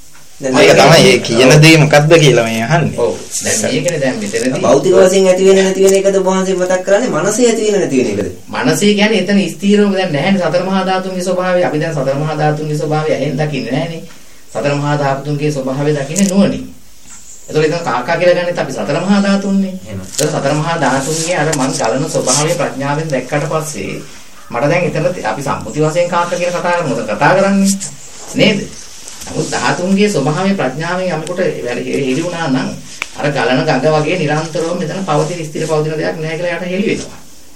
ඒක තමයි ඒ කියන දේ මොකද්ද කියලා මේ අහන්නේ. ඔව්. දැන් මේකනේ දැන් මෙතනදී භෞතික වශයෙන් ඇති වෙන නැති වෙන එකද වහන්සේ මතක් කරන්නේ මනසේ ඇති වෙන නැති වෙන එකද? මනසේ කියන්නේ එතන ස්ථීරව දැන් නැහැනේ සතර මහා ධාතුන්ගේ ස්වභාවය. අපි දැන් සතර මහා ධාතුන්ගේ ස්වභාවය ඇහෙන් දකින්නේ නැහැනේ. සතර මහා ධාතුන්ගේ ස්වභාවය දකින්නේ නුවණින්. එතකොට ඉතින් කාකා කියලා ගන්නෙත් අපි සතර මහා ධාතුන්නේ. එතකොට සතර මහා ධාතුන්ගේ අර මං ගලන ස්වභාවය ප්‍රඥාවෙන් දැක්කට පස්සේ මට දැන් එතන අපි සම්මුති වශයෙන් කාකා කියලා කතා කරනකොට කතා කරන්නේ නේද? නමුත් ධාතුන්ගේ ස්වභාවය ප්‍රඥාවෙන් යමකොට හෙලි වුණා නම් අර ගලන ගඟ වගේ නිරන්තරව මෙතන පවතින ස්ථිර පවතින දෙයක් නැහැ කියලා යට හෙලි වෙනවා.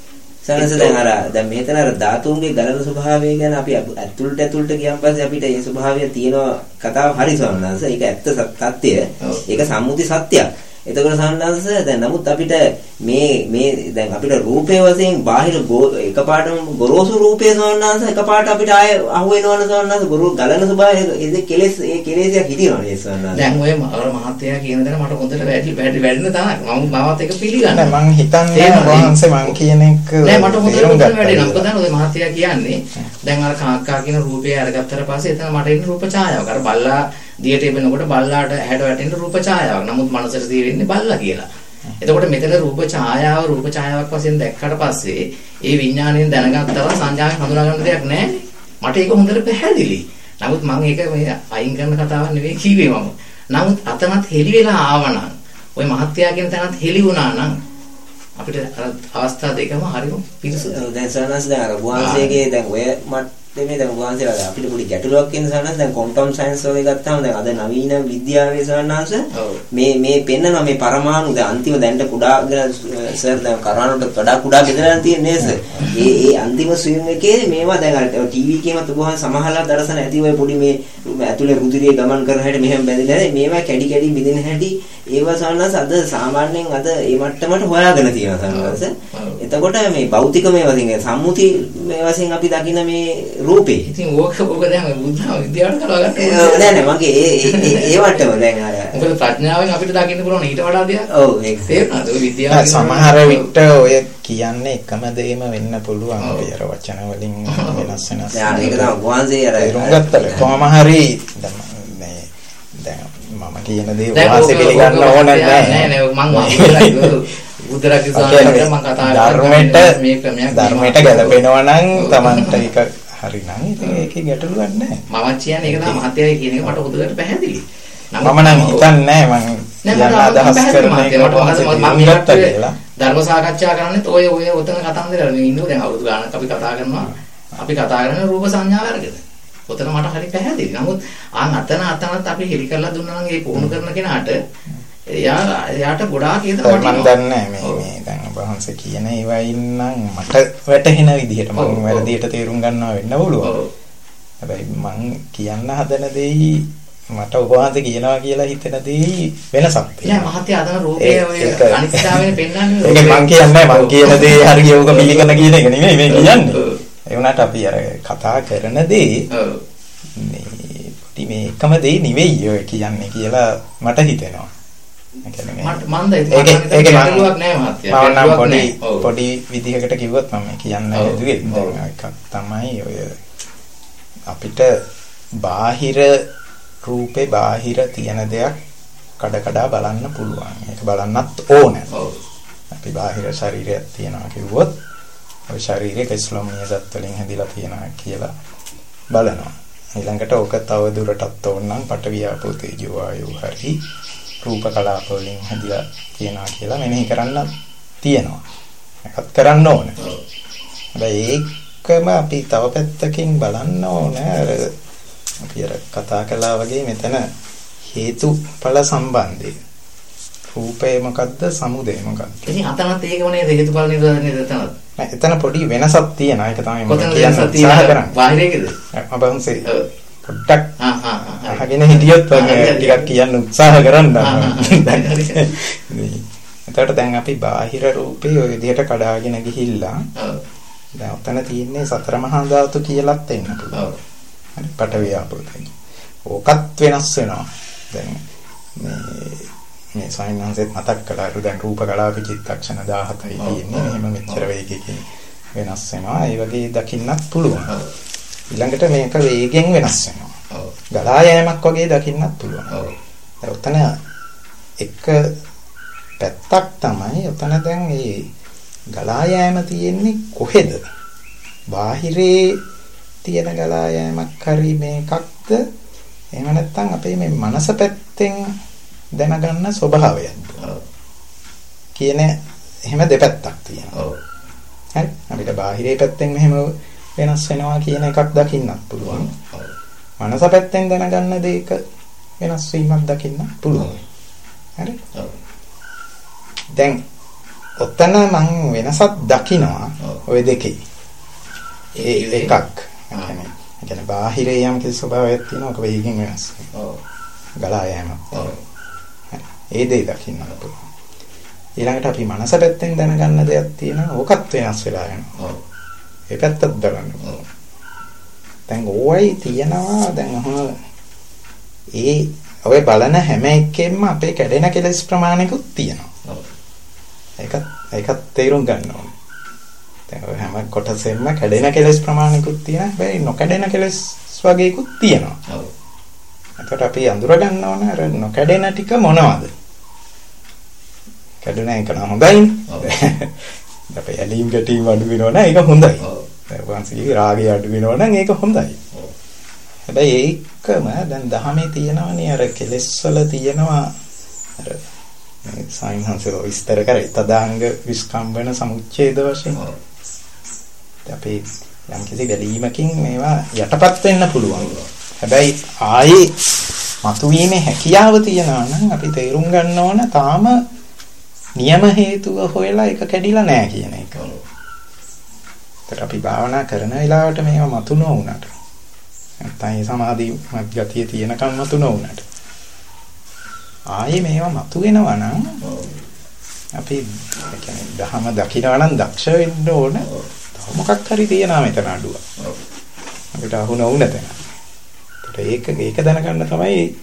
සනස දැන් අර දැන් මෙතන අර ධාතුන්ගේ ගලන ස්වභාවය ගැන අපි ඇතුළට ඇතුළට ගියන් පස්සේ අපිට මේ ස්වභාවය තියෙනවා කතාව හරි සවන්නංශ. ඒක ඇත්ත සත්‍යය. ඒක සම්මුති සත්‍යයක්. එතකොට සවන්නංශ දැන් නමුත් අපිට මේ මේ දැන් අපිට රූපේ වශයෙන් බාහිර එකපාරටම ගොරෝසු රූපේ සවන්නංශ එකපාරට අපිට ආය අහු වෙනවන සවන්නංශ ගොරෝ ගලන ස්වභාවය ඒ කෙලෙස් ඒ කෙලෙසියක් හිටිනවා නේ සවන්නංශ. දැන් ඔය අර මහත්තයා කියන දේ මට හොඳට වැඩි වැඩි වැඩින තරක් මම මාවත් එක පිළිගන්නවා. නෑ මං හිතන්නේ වහන්සේ මං කියන එක නෑ මට හොඳට වැඩිනවා. මොකද ඔය මහත්තයා කියන්නේ දැන් අර කාක්කා කියන රූපය අරගත්තට පස්සේ එතන මට එන්නේ රූප ඡායාවක්. අර බල්ලා දියට එබෙනකොට බල්ලාට ඇහැට වැටෙන රූප ඡායාවක්. නමුත් මනසට තේරෙන්නේ බල්ලා කියලා. එතකොට මෙතන රූප ඡායාව රූප ඡායාවක් වශයෙන් දැක්කට පස්සේ ඒ විඥාණයෙන් දැනගත්තව සංඥාවෙන් හඳුනා ගන්න දෙයක් නැහැ. මට ඒක හොඳට පැහැදිලි. නමුත් මම ඒක මේ අයින් කරන කතාවක් නෙවෙයි කිව්වේ මම. නමුත් අතනත් හෙලි වෙලා ආවනම් ওই මහත්යාගෙන තැනත් හෙලි වුණා නම් අපිට අවස්ථා දෙකම හරිම පිරිසුදුයි. දැන් සනස් දැන් අර වහන්සේගේ දැන් ඔය මට්ටමේ දැන් වහන්සේලා අපිට පොඩි ගැටලුවක් වෙන සනස් දැන් ක්වොන්ටම් සයන්ස් වල ගත්තාම දැන් අද නවීන විද්‍යාවේ සනස් මේ මේ පෙන්නන මේ පරමාණු දැන් අන්තිම දැන්ට කුඩා සර් දැන් කරානට වඩා කුඩා බෙදලා තියෙන්නේ නේද? ඒ ඒ අන්තිම ස්විම් එකේ මේවා දැන් අර ටීවී එකේම තුබහන් සමහරලා දර්ශන ඇති ඔය පොඩි මේ ඇතුලේ රුධිරය ගමන් කරන හැටි මෙහෙම බැඳිලා මේවා කැඩි කැඩි බෙදෙන හැටි ඒවා සනස් අද සාමාන්‍යයෙන් අද ඒ මට්ටමට හොයාගෙන තියෙනවා සනස්. එතකොට මේ භෞතිකමය වශයෙන් සම්මුති මේ වශයෙන් අපි දකින මේ රූපේ. ඉතින් ඕක ඕක දැන් බුද්ධ විද්‍යාවට කරලා ගන්න. නෑ නෑ මගේ ඒ ඒ ඒ වටම දැන් අර මොකද ප්‍රඥාවෙන් අපිට දකින්න පුළුවන් ඊට වඩා දෙයක්. ඔව් ඒක තේරුණාද? ඔය විද්‍යාව සමහර විට ඔය කියන්නේ එකම දෙයම වෙන්න පුළුවන්. අපි අර වචන වලින් වෙනස් වෙනස්. දැන් ඒක තමයි වහන්සේ අර ඉරුංගත්තල කොහොම හරි මේ දැන් මම කියන දේ වහන්සේ පිළිගන්න ඕන නැහැ. නෑ නෑ මම බුදුරජාණන් වහන්සේට මම කතා කරන්නේ මේ ක්‍රමයක් ධර්මයට ගැලපෙනවා නම් Tamanට ඒක හරිනම් ඉතින් ඒකේ ගැටලුවක් නැහැ. මම කියන්නේ ඒක තමයි මහත්යයි කියන එක මට හොඳට පැහැදිලි. මම නම් හිතන්නේ නැහැ මම කියන්න අදහස් කරන එක මම ගත්තා කියලා. ධර්ම සාකච්ඡා කරන්නේත් ඔය ඔය ඔතන කතන්දර මේ ඉන්නෝ දැන් අවුරුදු ගානක් අපි කතා කරනවා. අපි කතා කරන්නේ රූප සංඥාව අරගෙන. ඔතන මට හරි පැහැදිලි. නමුත් ආන් අතන අතනත් අපි හෙලි කරලා දුන්නා නම් ඒ පුහුණු කරන කෙනාට එයා එයාට ගොඩාක් ඒක මම දන්නේ මේ මේ දැන් වහන්සේ කියන ඒවා ඉන්නම් මට වැටහෙන විදිහට මම වැරදියට තේරුම් ගන්නවා වෙන්න පුළුවන්. හැබැයි මං කියන්න හදන දෙයි මට වහන්සේ කියනවා කියලා හිතන දෙයි වෙනසක් තියෙනවා. නෑ මහත්ය අදන රූපේ ඔය අනිත්‍යතාවයෙන් පෙන්වන්නේ ඒක මං කියන්නේ මං කියන දේ හරි යෝග පිළිගන්න කියන එක නෙමෙයි මේ කියන්නේ. ඒ වුණාට අපි අර කතා කරන දේ මේ මේ එකම දේ නෙවෙයි ඔය කියන්නේ කියලා මට හිතෙනවා. මට මන්ද ඒක ගැටලුවක් නෑ මහත්තයා. මම නම් පොඩි පොඩි විදිහකට කිව්වොත් මම කියන්න හදුවේ දැන් එකක් තමයි ඔය අපිට බාහිර රූපේ බාහිර තියෙන දෙයක් කඩ කඩ බලන්න පුළුවන්. ඒක බලන්නත් ඕන. අපි බාහිර ශරීරයක් තියනවා කිව්වොත් ඔය ශරීරයේ කෙස්ලොම්නිය දත් වලින් හැදිලා තියෙනවා කියලා බලනවා. ඊළඟට ඕක තව දුරටත් ඕන නම් පඨවි ආපෝ තේජෝ වායෝ හරි රූප කලාප වලින් හැදිලා තියෙනවා කියලා මෙනෙහි කරන්න තියෙනවා. ඒකත් කරන්න ඕන. හැබැයි ඒකම අපි තව පැත්තකින් බලන්න ඕන. අපි අර කතා කළා වගේ මෙතන හේතුඵල සම්බන්ධය. රූපය මොකද්ද? සමුදය මොකද්ද? ඉතින් අතනත් ඒකම නේද හේතුඵල නේද නේද එතනත්. නෑ එතන පොඩි වෙනසක් තියෙනවා. ඒක තමයි මම කියන්නේ. බාහිරයේද? අපහන්සේ පොඩ්ඩක් අහගෙන හිටියොත් ටිකක් කියන්න උත්සාහ කරන්න. එතකොට දැන් අපි බාහිර රූපේ ඔය විදිහට කඩාගෙන ගිහිල්ලා දැන් උතන තියෙන්නේ සතර මහා ධාතු කියලාත් එන්න පුළුවන්. හරි පඨවි ආපෝ තේජෝ. ඕකත් වෙනස් වෙනවා. දැන් මේ මේ සයින්හන්සෙත් මතක් කළා දැන් රූප කලාප චිත්තක්ෂණ දහසයි තියෙන්නේ. මෙහෙම මෙච්චර වේගයකින් වෙනස් වෙනවා. ඒ වගේ දකින්නත් පුළුවන්. ඊළඟට මේක වේගෙන් වෙනස් වෙනවා. ඔව්. ගලා යෑමක් වගේ දකින්නත් පුළුවන්. ඔව්. ඒ උතන එක පැත්තක් තමයි උතන දැන් මේ ගලා යෑම තියෙන්නේ කොහෙද? බාහිරේ තියෙන ගලා යෑමක් හරි මේකක්ද? එහෙම නැත්නම් අපේ මේ මනස පැත්තෙන් දැනගන්න ස්වභාවයක්ද? ඔව්. කියන එහෙම දෙපැත්තක් තියෙනවා. ඔව්. හරි. අපිට බාහිරේ පැත්තෙන් මෙහෙම වෙනස් වෙනවා කියන එකක් දකින්නත් පුළුවන්. මනස පැත්තෙන් දැනගන්න දෙයක වෙනස් වීමක් දකින්න පුළුවන්. හරි? දැන් ඔතන මම වෙනසක් දකිනවා ওই දෙකේ. ඒ එකක්. يعني يعني බාහිරේ යම් කිසි ස්වභාවයක් තියෙනවා ඒක වේගින් වෙනස් වෙනවා. ඔව්. ගලා යෑමක්. ඔව්. ඒ දෙය දකින්න පුළුවන්. ඊළඟට අපි මනස පැත්තෙන් දැනගන්න දෙයක් තියෙනවා. ඕකත් වෙනස් වෙලා යනවා. ඔව්. ඒ පැත්තත් බලන්න. දැන් ඕයි තියනවා දැන් ඔහොම ඒ ඔය බලන හැම එකෙම අපේ කැඩෙන කෙලස් ප්‍රමාණිකුත් තියෙනවා. ඔව්. ඒකත් ඒකත් තේරුම් ගන්න ඕනේ. දැන් ඔය හැම කොටසෙම කැඩෙන කෙලස් ප්‍රමාණිකුත් තියෙනවා. හැබැයි නොකැඩෙන කෙලස් වගේකුත් තියෙනවා. ඔව්. එතකොට අපි අඳුර ගන්න ඕනේ අර නොකැඩෙන ටික මොනවද? කැඩෙන එක නම් හොඳයිනේ. ඔව්. අපේ ඇලීම් ගැටීම් අඩු වෙනවනම් ඒක හොඳයි. ඔව්. දැන් වංශී රාගය අඩු වෙනවනම් ඒක හොඳයි. ඔව්. හැබැයි ඒකම දැන් දහමේ තියෙනවනේ අර කෙලෙස් වල තියෙනවා අර මේ සයින්හන්සෝ විස්තර කරේ තදාංග විස්කම්බන සමුච්ඡේද වශයෙන්. ඔව්. අපි යම් කිසි බැලීමකින් මේවා යටපත් වෙන්න පුළුවන්. හැබැයි ආයේ මතුවීමේ හැකියාව තියෙනවා නම් අපි තේරුම් ගන්න ඕන තාම නියම හේතුව හොයලා එක කැඩිලා නැහැ කියන එක. ඒත් අපි භාවනා කරන වෙලාවට මේව මතු නොවුනට නැත්නම් ඒ සමාධි මග්ගතිය තියෙනකම් මතු නොවුනට ආයේ මේව මතු වෙනවා නම් අපි ඒ කියන්නේ දහම දකිනවා නම් දක්ෂ වෙන්න ඕන. තව මොකක් හරි තියනවා මෙතන අඩුව. අපිට අහු නොවුන තැන. ඒක ඒක දැනගන්න තමයි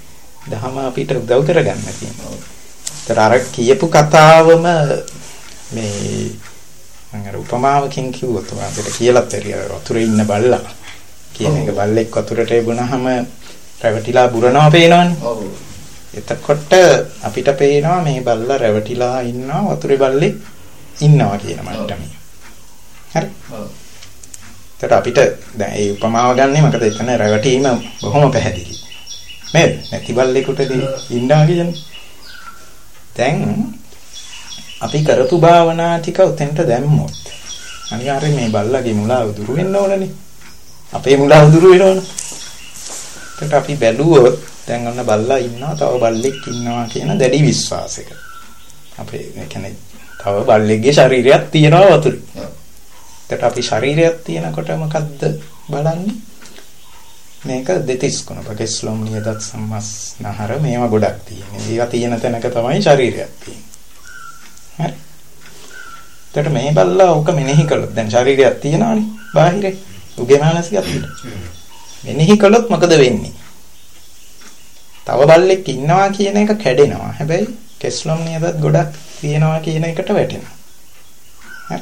දහම අපිට උදව් කරගන්න තියෙනවා. ඒතර අර කියපු කතාවම මේ මම අර උපමාවකින් කිව්වොත් අපිට කියලාත් ඇරිය වතුරේ ඉන්න බල්ලා කියන එක බල්ලෙක් වතුරට එබුණාම රැවටිලා බුරනවා පේනවනේ. ඔව්. එතකොට අපිට පේනවා මේ බල්ලා රැවටිලා ඉන්නවා වතුරේ බල්ලෙක් ඉන්නවා කියන මට්ටමේ. හරි? ඔව්. ඒතර අපිට දැන් ඒ උපමාව ගන්නෙ මොකද එතන රැවටීම බොහොම පැහැදිලි. නේද? නැති බල්ලෙකුටදී ඉන්නවා කියන්නේ. දැන් අපි කරපු භාවනා ටික උතෙන්ට දැම්මොත් අනිවාර්යයෙන් මේ බල්ලගේ මුලාව දුරු වෙන්න ඕනනේ. අපේ මුලාව දුරු වෙනවනේ. ඒකට අපි බැලුවොත් දැන් ඔන්න බල්ලා ඉන්නවා තව බල්ලෙක් ඉන්නවා කියන දැඩි විශ්වාසයක. අපේ ඒ කියන්නේ තව බල්ලෙක්ගේ ශරීරයක් තියෙනවා වතුරේ. ඒකට අපි ශරීරයක් තියෙනකොට මොකද්ද බලන්නේ? මේක දෙතිස් කුණප කෙස්ලොම් නියදත් සම්මස් නහර මේවා ගොඩක් තියෙනවා. ඒවා තියෙන තැනක තමයි ශරීරයක් තියෙන්නේ. හරි. ඒකට මේ බල්ලා ඕක මෙනෙහි කළොත් දැන් ශරීරයක් තියෙනවානේ බාහිරේ. උගේ මානසිකත් පිට. මෙනෙහි කළොත් මොකද වෙන්නේ? තව බල්ලෙක් ඉන්නවා කියන එක කැඩෙනවා. හැබැයි කෙස්ලොම් නියදත් ගොඩක් තියෙනවා කියන එකට වැටෙනවා. හරි.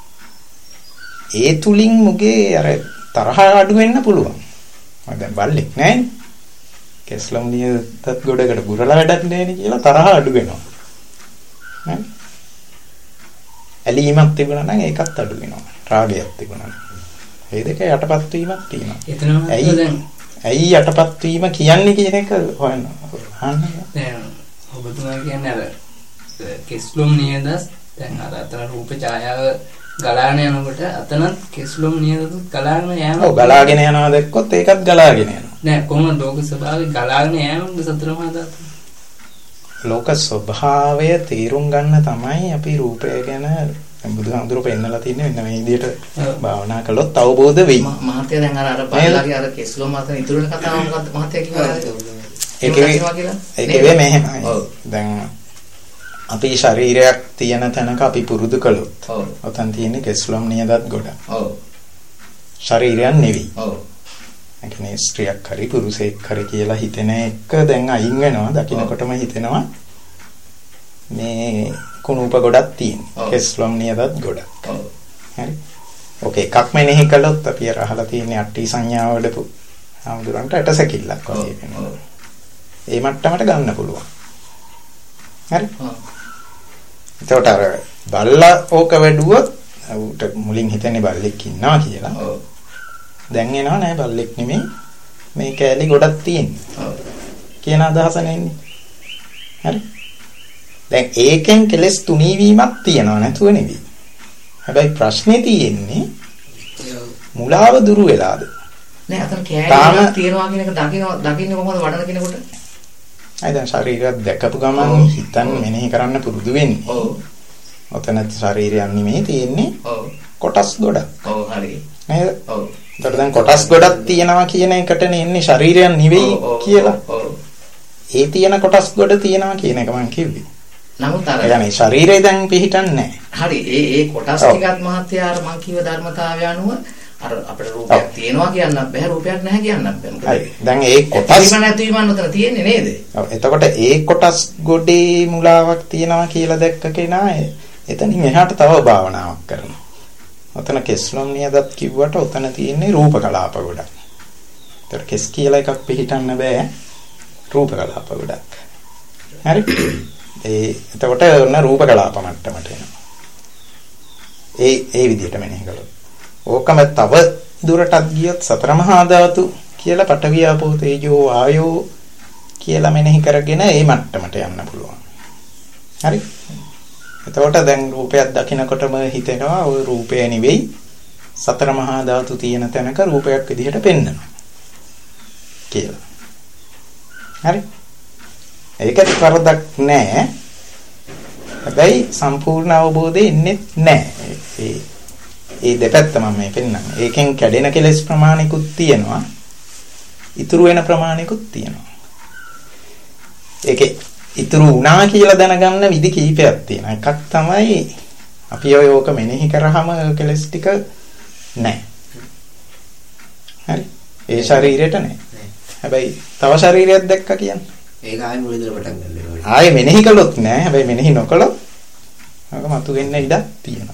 ඒ තුලින් මුගේ අර තරහ අඩු වෙන්න පුළුවන්. මම දැන් බල්ලෙක් නෑනේ. කෙස්ලොම් නියදත් ගොඩකට බුරලා වැඩක් නෑනේ කියලා තරහ අඩු වෙනවා. හරි. ඇලීමක් තිබුණා නම් ඒකත් අඩු වෙනවා. රාගයක් තිබුණා නම්. මේ දෙක යටපත් වීමක් තියෙනවා. එතනම දැන් ඇයි යටපත් වීම කියන්නේ කියන එක හොයන්න. අහන්න. දැන් ඔබතුමා කියන්නේ අර කෙස්ලොම් නියදස් දැන් අර අතන රූප ඡායාව ගලාගෙන යනකොට අතනත් කෙස්ලොම් නියදත් ගලාගෙන යනවා. ඔව් ගලාගෙන යනවා දැක්කොත් ඒකත් ගලාගෙන යනවා. නෑ කොහොමද ලෝක ස්වභාවය ගලාගෙන යෑමද සතර මහා ධාතු? ලෝක ස්වභාවය තේරුම් ගන්න තමයි අපි රූපය ගැන බුදුහාමුදුරුවෝ පෙන්නලා තින්නේ මෙන්න මේ විදිහට භාවනා කළොත් අවබෝධ වෙයි. මහත්ය දැන් අර අර බල්ලාගේ අර කෙස්ලොම් අතර ඉතුරු වෙන කතාව මොකක්ද මහත්ය කිව්වා? ඒකේ ඒකේ මෙහෙමයි. දැන් අපි ශරීරයක් තියෙන තැනක අපි පුරුදු කළොත් ඔතන තියෙන්නේ කෙස්ලොම් නියදත් ගොඩ. ඔව්. ශරීරයක් නෙවෙයි. ඔව්. ඒ කියන්නේ ස්ත්‍රියක් හරි පුරුෂයෙක් හරි කියලා හිතෙන එක දැන් අයින් වෙනවා. දකින්නකොටම හිතෙනවා මේ කුණුප ගොඩක් තියෙනවා. කෙස්ලොම් නියදත් ගොඩක්. ඔව්. හරි. ඕකේ එකක් මෙනෙහි කළොත් අපි අර අහලා තියෙන අට්ටි සංඥාව වලපු ආමුදුරන්ට ඇටසැකිල්ලක් වගේ වෙනවා. ඒ මට්ටමට ගන්න පුළුවන්. හරි. එතකොට අර බල්ලා ඕක වැඩුවොත් උට මුලින් හිතන්නේ බල්ලෙක් ඉන්නවා කියලා. ඔව්. දැන් එනවා නෑ බල්ලෙක් නෙමෙයි මේ කෑලි ගොඩක් තියෙන්නේ. ඔව්. කියන අදහස නෙන්නේ. හරි. දැන් ඒකෙන් කෙලස් තුනී වීමක් තියනවා නැතුව නෙවෙයි. හැබැයි ප්‍රශ්නේ තියෙන්නේ මුලාව දුරු වෙලාද? නෑ අතන කෑලි තියනවා කියන එක දකින්න දකින්නේ කොහොමද වඩන කෙනෙකුට? අය දැන් ශරීරයක් දැකපු ගමන් හිතන් මෙනෙහි කරන්න පුරුදු වෙන්නේ. ඔව්. ඔතන ශරීරයක් නෙමෙයි තියෙන්නේ. ඔව්. කොටස් ගොඩක්. ඔව් හරි. නේද? ඔව්. ඒකට දැන් කොටස් ගොඩක් තියෙනවා කියන එකටනේ එන්නේ ශරීරයක් නෙවෙයි කියලා. ඔව්. ඒ තියෙන කොටස් ගොඩ තියෙනවා කියන එක මම කිව්වේ. නමුත් අර يعني ශරීරය දැන් පිහිටන්නේ නැහැ. හරි. ඒ ඒ කොටස් ටිකත් මහත්යාර මම කිව්ව ධර්මතාවය අනුව අර අපිට රූපයක් තියෙනවා කියන්නත් බෑ රූපයක් නැහැ කියන්නත් බෑ. හරි. දැන් ඒ කොටස් නැතිවීමක් උතන තියෙන්නේ නේද? ඔව්. එතකොට ඒ කොටස් ගොඩේ මුලාවක් තියෙනවා කියලා දැක්ක කෙනා එතනින් එහාට තව භාවනාවක් කරනවා. ඔතන කෙස්ලොම් නියදත් කිව්වට ඔතන තියෙන්නේ රූප කලාප ගොඩක්. ඒතර කෙස් කියලා එකක් පිළිටන්න බෑ රූප කලාප ගොඩක්. හරි. ඒ එතකොට ඔන්න රූප කලාප මට්ටමට එනවා. ඒ ඒ විදිහට මෙනෙහි කළොත්. ඕකම තව දුරටත් ගියොත් සතර මහා ධාතු කියලා පඨවි ආපෝ තේජෝ ආයෝ කියලා මෙනෙහි කරගෙන ඒ මට්ටමට යන්න පුළුවන්. හරි. එතකොට දැන් රූපයක් දකිනකොටම හිතෙනවා ওই රූපය නෙවෙයි සතර මහා ධාතු තියෙන තැනක රූපයක් විදිහට පෙන්වනවා කියලා. හරි. ඒකත් වරදක් නෑ. හැබැයි සම්පූර්ණ අවබෝධය ඉන්නේ නෑ. ඒ ඒ දෙපැත්ත මම මේ පෙන්නන්නේ. ඒකෙන් කැඩෙන කෙලස් ප්‍රමාණිකුත් තියෙනවා. ඉතුරු වෙන ප්‍රමාණිකුත් තියෙනවා. ඒකේ ඉතුරු වුණා කියලා දැනගන්න විදි කීපයක් තියෙනවා. එකක් තමයි අපි ඔය ඕක මෙනෙහි කරාම කෙලස් ටික නැහැ. හරි. ඒ ශරීරයට නැහැ. හැබැයි තව ශරීරයක් දැක්ක කියන්නේ. ඒක ආයෙ මුලින්දලා පටන් ගන්න ඕනේ. ආයෙ මෙනෙහි කළොත් නෑ. හැබැයි මෙනෙහි නොකළොත් අර මතු වෙන්න ඉඩක් තියෙනවා.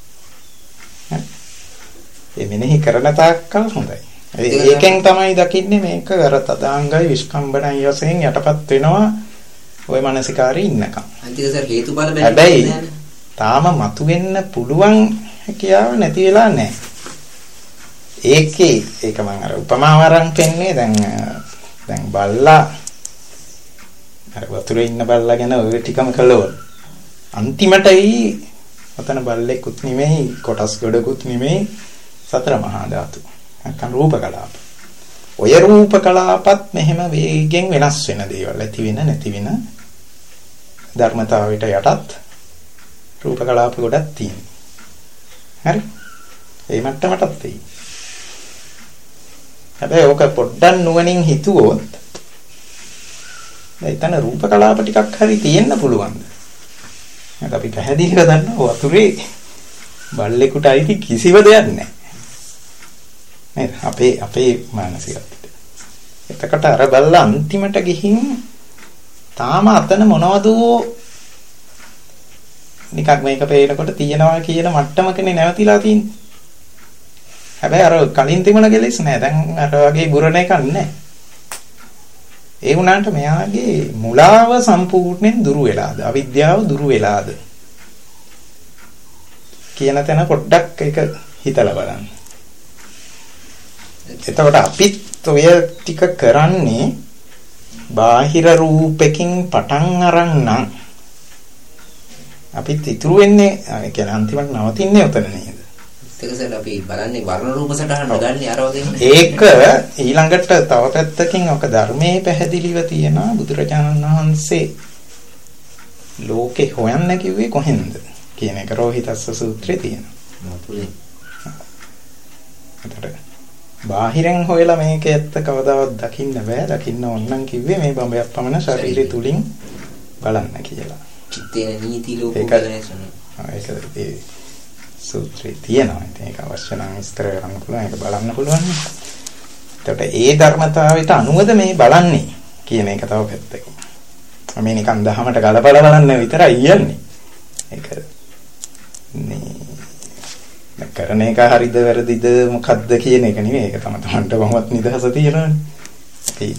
ඒ මෙනෙහි කරන තාක්කල් හොඳයි. ඒකෙන් තමයි දකින්නේ මේක අර තදාංගයි විස්කම්බණයි වශයෙන් යටපත් වෙනවා ওই මානසිකාරී ඉන්නකම්. අන්තික සර් හේතුඵල බැලුවා හැබැයි තාම මතු වෙන්න පුළුවන් හැකියාව නැති වෙලා නැහැ. ඒකේ ඒක මම අර උපමාව අරන් පෙන්නේ දැන් දැන් බල්ලා අර වතුරේ ඉන්න බල්ලා ගැන ඔය ටිකම කළොත් අන්තිමටයි ඔතන බල්ලෙකුත් නෙමෙයි කොටස් ගොඩකුත් නෙමෙයි සතර මහා ධාතු. නැත්නම් රූප කලාප. ඔය රූප කලාපත් මෙහෙම වේගෙන් වෙනස් වෙන දේවල් ඇති වෙන නැති වෙන ධර්මතාවයට යටත් රූප කලාප ගොඩක් තියෙනවා. හරි? ඒ මට්ටමටත් තියෙයි. හැබැයි ඔක පොඩ්ඩක් නුවණින් හිතුවොත් දැන් එතන රූප කලාප ටිකක් හරි තියෙන්න පුළුවන්ද? නැත්නම් අපි පැහැදිලිව දන්නවා වතුරේ බල්ලෙකුට අයිති කිසිව දෙයක් නැහැ. නේද? අපේ අපේ මානසිකත්වයට. එතකොට අර බල්ලා අන්තිමට ගිහින් තාම අතන මොනවද නිකක් මේක පේනකොට තියනවා කියන මට්ටමකනේ නැවතිලා තියෙන්නේ. හැබැයි අර කලින් තිබුණ කෙලෙස් නෑ. දැන් අර වගේ බුරණ එකක් නෑ. ඒ වුණාට මෙයාගේ මුලාව සම්පූර්ණයෙන් දුරු වෙලාද? අවිද්‍යාව දුරු වෙලාද? කියන තැන පොඩ්ඩක් ඒක හිතලා බලන්න. එතකොට අපිත් ඔය ටික කරන්නේ බාහිර රූපකින් පටන් අරන් නම් අපිත් ඉතුරු වෙන්නේ ඒ කියන්නේ අන්තිමට නවතින්නේ උතන නේද? ඒක සර් අපි බලන්නේ වර්ණ රූප සටහන් ගන්නේ අර වගේ නේ. ඒක ඊළඟට තව පැත්තකින් ඔක ධර්මයේ පැහැදිලිව තියෙනවා බුදුරජාණන් වහන්සේ ලෝකේ හොයන්න කිව්වේ කොහෙන්ද කියන එක රෝහිතස්ස සූත්‍රයේ තියෙනවා. පුලේ. එතකොට බාහිරෙන් හොයලා මේක ඇත්ත කවදාවත් දකින්න බෑ. දකින්න ඕන නම් කිව්වේ මේ බඹයක් පමණ ශරීරය තුලින් බලන්න කියලා. චිත්තේන නීති ලෝකෝපදේශන. ඒක ඒ සූත්‍රයේ තියෙනවා. ඒක අවශ්‍ය නම් විස්තර කරන්න පුළුවන්. ඒක බලන්න පුළුවන්. එතකොට ඒ ධර්මතාවයට අනුවද මේ බලන්නේ කියන එක තව පැත්තකින්. මේ නිකන් දහමට ගලපලා බලන්න විතරයි යන්නේ. ඒක මේ කරන එක හරිද වැරදිද මොකද්ද කියන එක නෙවෙයි. ඒක තම තමන්ට කොහොමවත් නිදහස තියෙනවනේ. අපි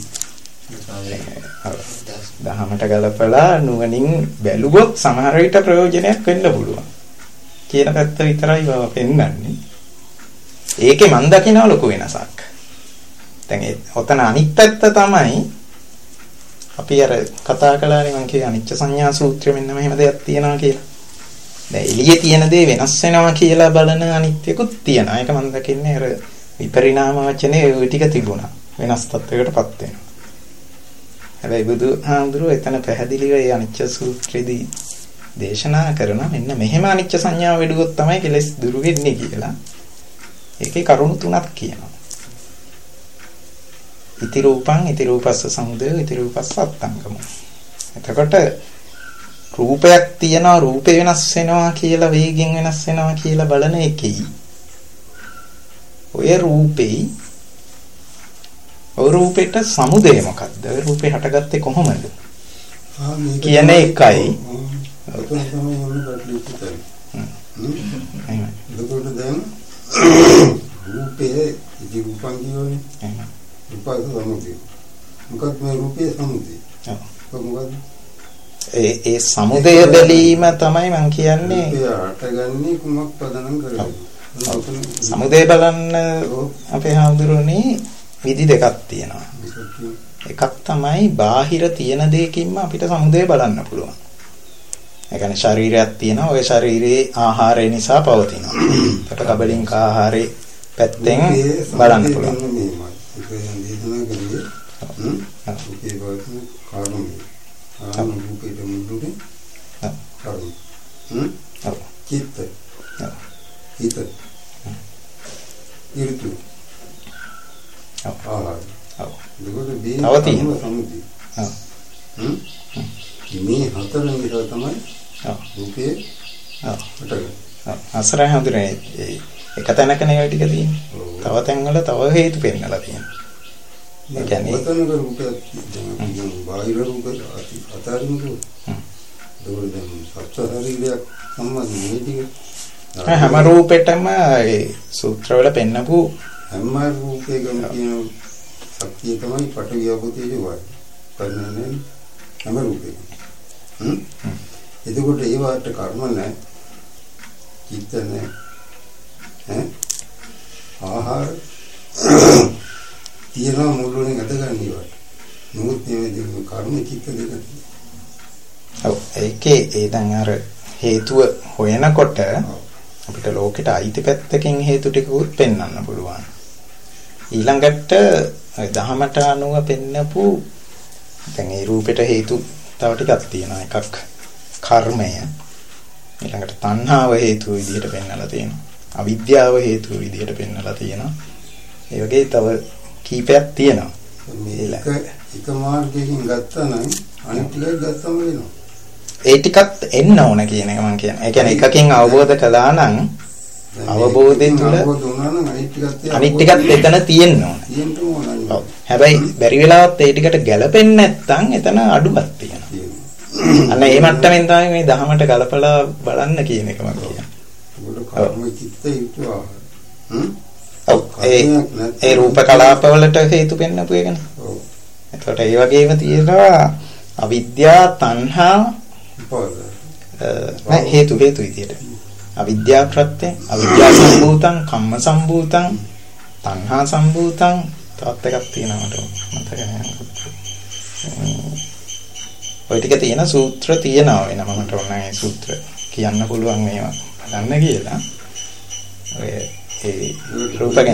දහමට ගලපලා නුවණින් බැලුවොත් සමහර විට ප්‍රයෝජනයක් වෙන්න පුළුවන්. කියන පැත්ත විතරයි බව පෙන්වන්නේ. ඒකේ මන් දකින්න ලොකු වෙනසක්. දැන් ඒ ඔතන අනිත් පැත්ත තමයි අපි අර කතා කළානේ මං කියේ අනිච්ච සංඥා සූත්‍රය මෙන්න මෙහෙම දෙයක් තියෙනවා කියලා. දැන් එළියේ තියෙන දේ වෙනස් වෙනවා කියලා බලන අනිත්‍යකුත් තියෙනවා. ඒක මම දකින්නේ අර විපරිණාම වචනේ ওই ටික තිබුණා. වෙනස් තත්වයකටපත් වෙනවා. හැබැයි බුදුහාමුදුරුවෝ එතන පැහැදිලිව ඒ අනිච්ච සූත්‍රයේදී දේශනා කරන මෙන්න මෙහෙම අනිච්ච සංඥාව වැඩුවොත් තමයි කෙලෙස් දුරු වෙන්නේ කියලා. ඒකේ කරුණු තුනක් කියනවා. ඉති රූපං ඉති රූපස්ස සමුදය ඉති රූපස්ස අත්තංගම. එතකොට රූපයක් තියෙනවා රූපේ වෙනස් වෙනවා කියලා වේගෙන් වෙනස් වෙනවා කියලා බලන එකයි. ඔය රූපේ ඔය රූපෙට සමුදය මොකක්ද? ඔය රූපේ හටගත්තේ කොහොමද? කියන එකයි. ඒක තමයි මොන බඩලුත් හ්ම්. එතකොට දැන් රූපේ ඉති රූපං කියෝනේ. එහෙනම් රූපය සමුදය. මොකක්ද මේ රූපේ සමුදය? ඔව්. මොකක්ද? ඒ ඒ සමුදය බැලීම තමයි මම කියන්නේ. අටගන්නේ කුමක් පදනම් කරගෙන. සමුදය බලන්න අපේ හාමුදුරනේ විදි දෙකක් තියෙනවා. එකක් තමයි බාහිර තියෙන දෙයකින්ම අපිට සමුදය බලන්න පුළුවන්. ඒ කියන්නේ ශරීරයක් තියෙනවා. ওই ශරීරයේ ආහාරය නිසා පවතිනවා. ඒකට කබලින්ක ආහාරේ පැත්තෙන් බලන්න පුළුවන්. ඕකේ වගේ කාරණා ආන රූපේ දෙමුදුනේ කාරණා හ්ම් ඔව් චිත්ත ඔව් හිත ඉරිතු ඔව් ආහාර ඔව් දෙකේ බේ තව සමුදි ඔව් හ්ම් මේ හතර නිසා තමයි ඔව් රූපේ ඔව් ඔව් අසරය හඳුනේ එක තැනක නේ ඔය ටික තියෙන්නේ. තව තැන්වල තව හේතු පෙන්නලා තියෙනවා. ඒ කියන්නේ වතන රූපයක් කියන බාහිර රූපයක් අතාරින්නකෝ. ඒක දැන් සත්‍ය ශරීරයක් සම්බන්ධ නෙවෙයි. හැම රූපෙටම ඒ සූත්‍රවල පෙන්නපු හැම රූපයකම කියන ශක්තිය තමයි පඨවි ආපෝ තේජෝ වායු. කරන්නේ හැම රූපයකම. හ්ම්. එතකොට ඒ වාට කර්ම නැහැ. චිත්ත නැහැ. ඈ ආහාර තියනවා මුළුනේ ගත ගන්න ඉවට. නමුත් මේ කර්ම චිත්ත දෙක. ඔව් ඒකේ ඒ දැන් අර හේතුව හොයනකොට අපිට ලෝකෙට අයිති පැත්තකින් හේතු ටිකකුත් පෙන්වන්න පුළුවන්. ඊළඟට දහමට අනුව පෙන්නපු දැන් ඒ රූපෙට හේතු තව ටිකක් තියෙනවා. එකක් කර්මය. ඊළඟට තණ්හාව හේතු විදිහට පෙන්වලා තියෙනවා. අවිද්‍යාව හේතු විදිහට පෙන්වලා තියෙනවා. ඒ වගේ තව කීපයක් තියෙනවා. මේක එක මාර්ගයකින් ගත්තා නම් අනිත් ටිකක් ගත්තම වෙනවා. ඒ ටිකත් එන්න ඕන කියන එක මම කියන්නේ. ඒ කියන්නේ එකකින් අවබෝධ කළා නම් අවබෝධය තුළ අවබෝධ වුණා නම් අනිත් ටිකත් අනිත් ටිකත් එතන තියෙන්න ඕන. තියෙන්න ඕන. ඔව්. හැබැයි බැරි වෙලාවත් ඒ ටිකට ගැලපෙන්නේ නැත්නම් එතන අඩුවක් තියෙනවා. අන්න ඒ මට්ටමින් තමයි මේ දහමට ගලපලා බලන්න කියන එක මම කියන්නේ. ඒක කර්ම චිත්ත යුතුව. හ්ම්. ඔව්. ඒ ඒ රූප කලාපවලට හේතු පෙන්නපු එකනේ. ඔව්. එතකොට ඒ වගේම තියෙනවා අවිද්‍යා තණ්හා නෑ හේතු හේතු විදියට. අවිද්‍යා ප්‍රත්‍ය, අවිද්‍යා සම්භූතං, කම්ම සම්භූතං, තණ්හා සම්භූතං තවත් එකක් තියෙනවා මට මතක නෑ. ඔය ටික තියෙන සූත්‍ර තියෙනවා වෙනම මට ඕන ඒ සූත්‍ර කියන්න පුළුවන් මේවා ගන්න කියලා. ඔය ඒ රූප ගැන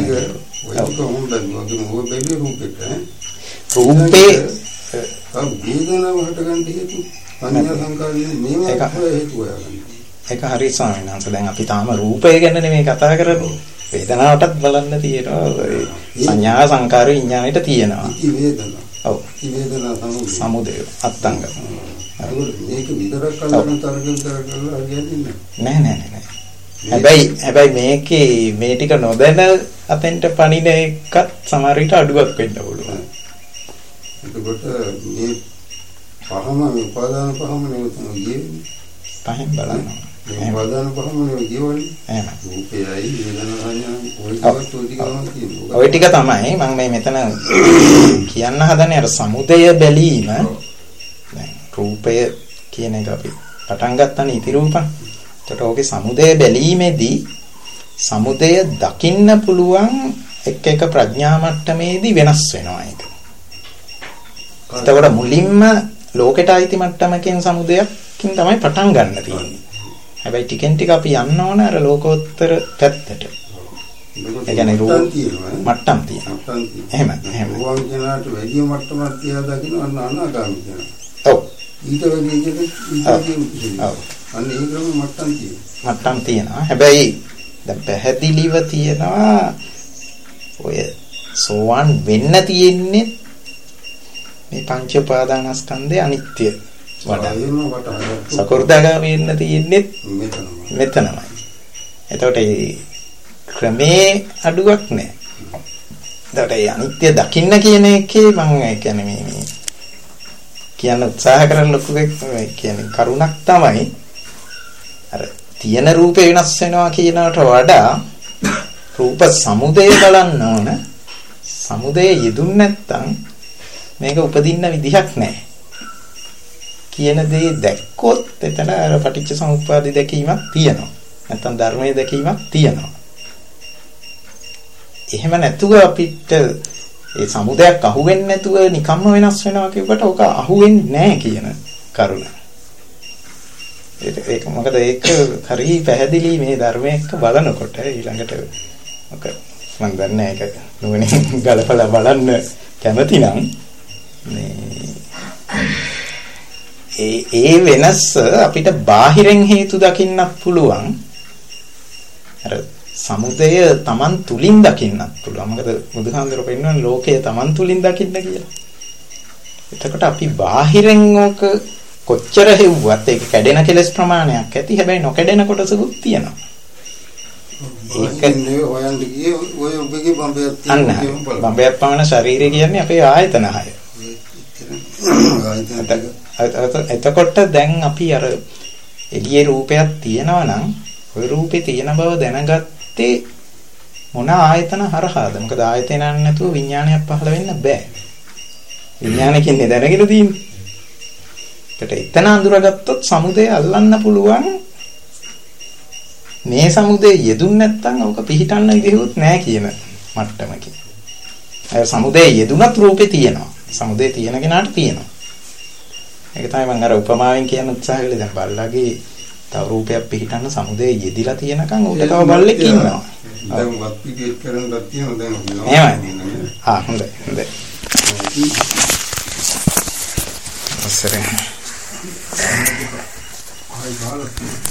රූපේ වේදනාව හට ගන්න හේතු සංඥා සංකාරයේ මේවා හේතු හොයාගන්න. ඒක හරි ස්වාමීන් වහන්සේ. දැන් අපි තාම රූපය ගැන නෙමෙයි කතා කරන්නේ. වේදනාවටත් බලන්න තියෙනවා. සංඥා සංකාර විඥාණයට තියෙනවා. ඉති වේදනා. ඔව්. ඉති වේදනා සමුදය. සමුදය අත්ංග. මේක විතරක් කල්ලාන තරගෙන් කරලා හරියන්නේ නෑ නෑ නෑ. හැබැයි හැබැයි මේකේ මේ ටික නොදැන අතෙන්ට පණින එකත් සමහර විට අඩුවක් වෙන්න පුළුවන්. එතකොට මේ පහම මේ උපාදාන පහම නෙවෙයි ගියේ. පහෙන් බලන්න. මේ උපාදාන පහම නෙවෙයි ගියවනේ. එහෙම. රූපයයි වේදනා සංඥා ওই ටික ඔය ටික තමයි මම මේ මෙතන කියන්න හදන්නේ අර සමුදය බැලීම. දැන් රූපය කියන එක අපි පටන් ගන්නනේ ඉති රූපං. එතකොට ඔගේ සමුදය බැලීමේදී සමුදය දකින්න පුළුවන් එක් එක ප්‍රඥා මට්ටමේදී වෙනස් වෙනවා ඒක. එතකොට මුලින්ම ලෝකෙට අයිති මට්ටමකින් සමුදයකින් තමයි පටන් ගන්න තියෙන්නේ. හැබැයි ටිකෙන් ටික අපි යන්න ඕන අර ලෝකෝත්තර පැත්තට. ඒ කියන්නේ රූප මට්ටම් තියෙනවා. එහෙම එහෙම. රූපං කියනකට වැඩි මට්ටමක් තියා දකින්න අන්න අනාගාමී කියනවා. ඔව්. ඊට වැඩි ඊට ඔව්. අන්න ඒ ක්‍රම මට්ටම් තියෙනවා. මට්ටම් තියෙනවා. හැබැයි දැන් පැහැදිලිව තියෙනවා ඔය සෝවාන් වෙන්න තියෙන්නේ මේ පංච උපාදානස්කන්ධය අනිත්‍ය වඩා. සකෘදාගාමී වෙන්න තියෙන්නේ මෙතනමයි. එතකොට මේ ක්‍රමේ අඩුවක් නැහැ. එතකොට මේ අනිත්‍ය දකින්න කියන එකේ මම ඒ කියන්නේ මේ මේ කියන්න උත්සාහ කරන ලොකු කියන්නේ කරුණක් තමයි අර තියෙන රූපේ වෙනස් වෙනවා කියනකට වඩා රූප සමුදය බලන්න ඕන. සමුදය යෙදුන් නැත්තම් මේක උපදින්න විදිහක් නැහැ. කියන දේ දැක්කොත් එතන අර පටිච්ච සමුප්පාදේ දැකීමක් තියෙනවා. නැත්තම් ධර්මයේ දැකීමක් තියෙනවා. එහෙම නැතුව අපිට ඒ සමුදයක් අහුවෙන්නේ නැතුව නිකම්ම වෙනස් වෙනවා කියුවට ඔක අහුවෙන්නේ නැහැ කියන කරුණ. ඒක මොකද ඒක හරිය පැහැදිලි මේ ධර්මයේ එක්ක බලනකොට ඊළඟට ඔක මම දන්නේ ඒක නුවණින් ගලපලා බලන්න කැමති නම් මේ ඒ ඒ වෙනස අපිට බාහිරෙන් හේතු දකින්නත් පුළුවන්. අර සමුදය Taman තුලින් දකින්නත් පුළුවන්. මොකද බුදුහාමුදුරුවෝ පෙන්වන්නේ ලෝකය Taman තුලින් දකින්න කියලා. එතකොට අපි බාහිරෙන් ඕක කොච්චර හෙව්වත් ඒක කැඩෙන කෙලස් ප්‍රමාණයක් ඇති. හැබැයි නොකැඩෙන කොටසකුත් තියෙනවා. ඒක නේ හොයන්න ගියේ ඔය ඔබගේ බම්බයක් තියෙනවා. බම්බයක් පමණ ශරීරය කියන්නේ අපේ ආයතන හය. එතකොට දැන් අපි අර එළියේ රූපයක් තියෙනවා නම් ওই රූපේ තියෙන බව දැනගත්තේ මොන ආයතන හරහාද? මොකද ආයතනයක් නැතුව විඥානයක් පහළ වෙන්න බෑ. විඥානකින් දැනගෙන තියෙන්නේ. ඒකට එතන අඳුරගත්තොත් සමුදය අල්ලන්න පුළුවන්. මේ සමුදේ යෙදුන් නැත්තම් ඔක පිහිටන්න විදිහකුත් නැහැ කියන මට්ටමකින්. අය සමුදේ යෙදුනත් රූපේ තියෙනවා. සමුදේ තියෙන කෙනාට තියෙනවා. ඒක තමයි මම අර උපමාවෙන් කියන උත්සාහ කළේ. දැන් බල්ලාගේ තව රූපයක් පිහිටන්න සමුදේ යෙදිලා තියෙනකන් ඌට තව බල්ලෙක් ඉන්නවා. දැන් වත් පිටිත් කරන්නත් තියෙනවා දැන් අපි. එහෙමයි. ආ හොඳයි හොඳයි. ඔස්සරේ. ආයි ගාලා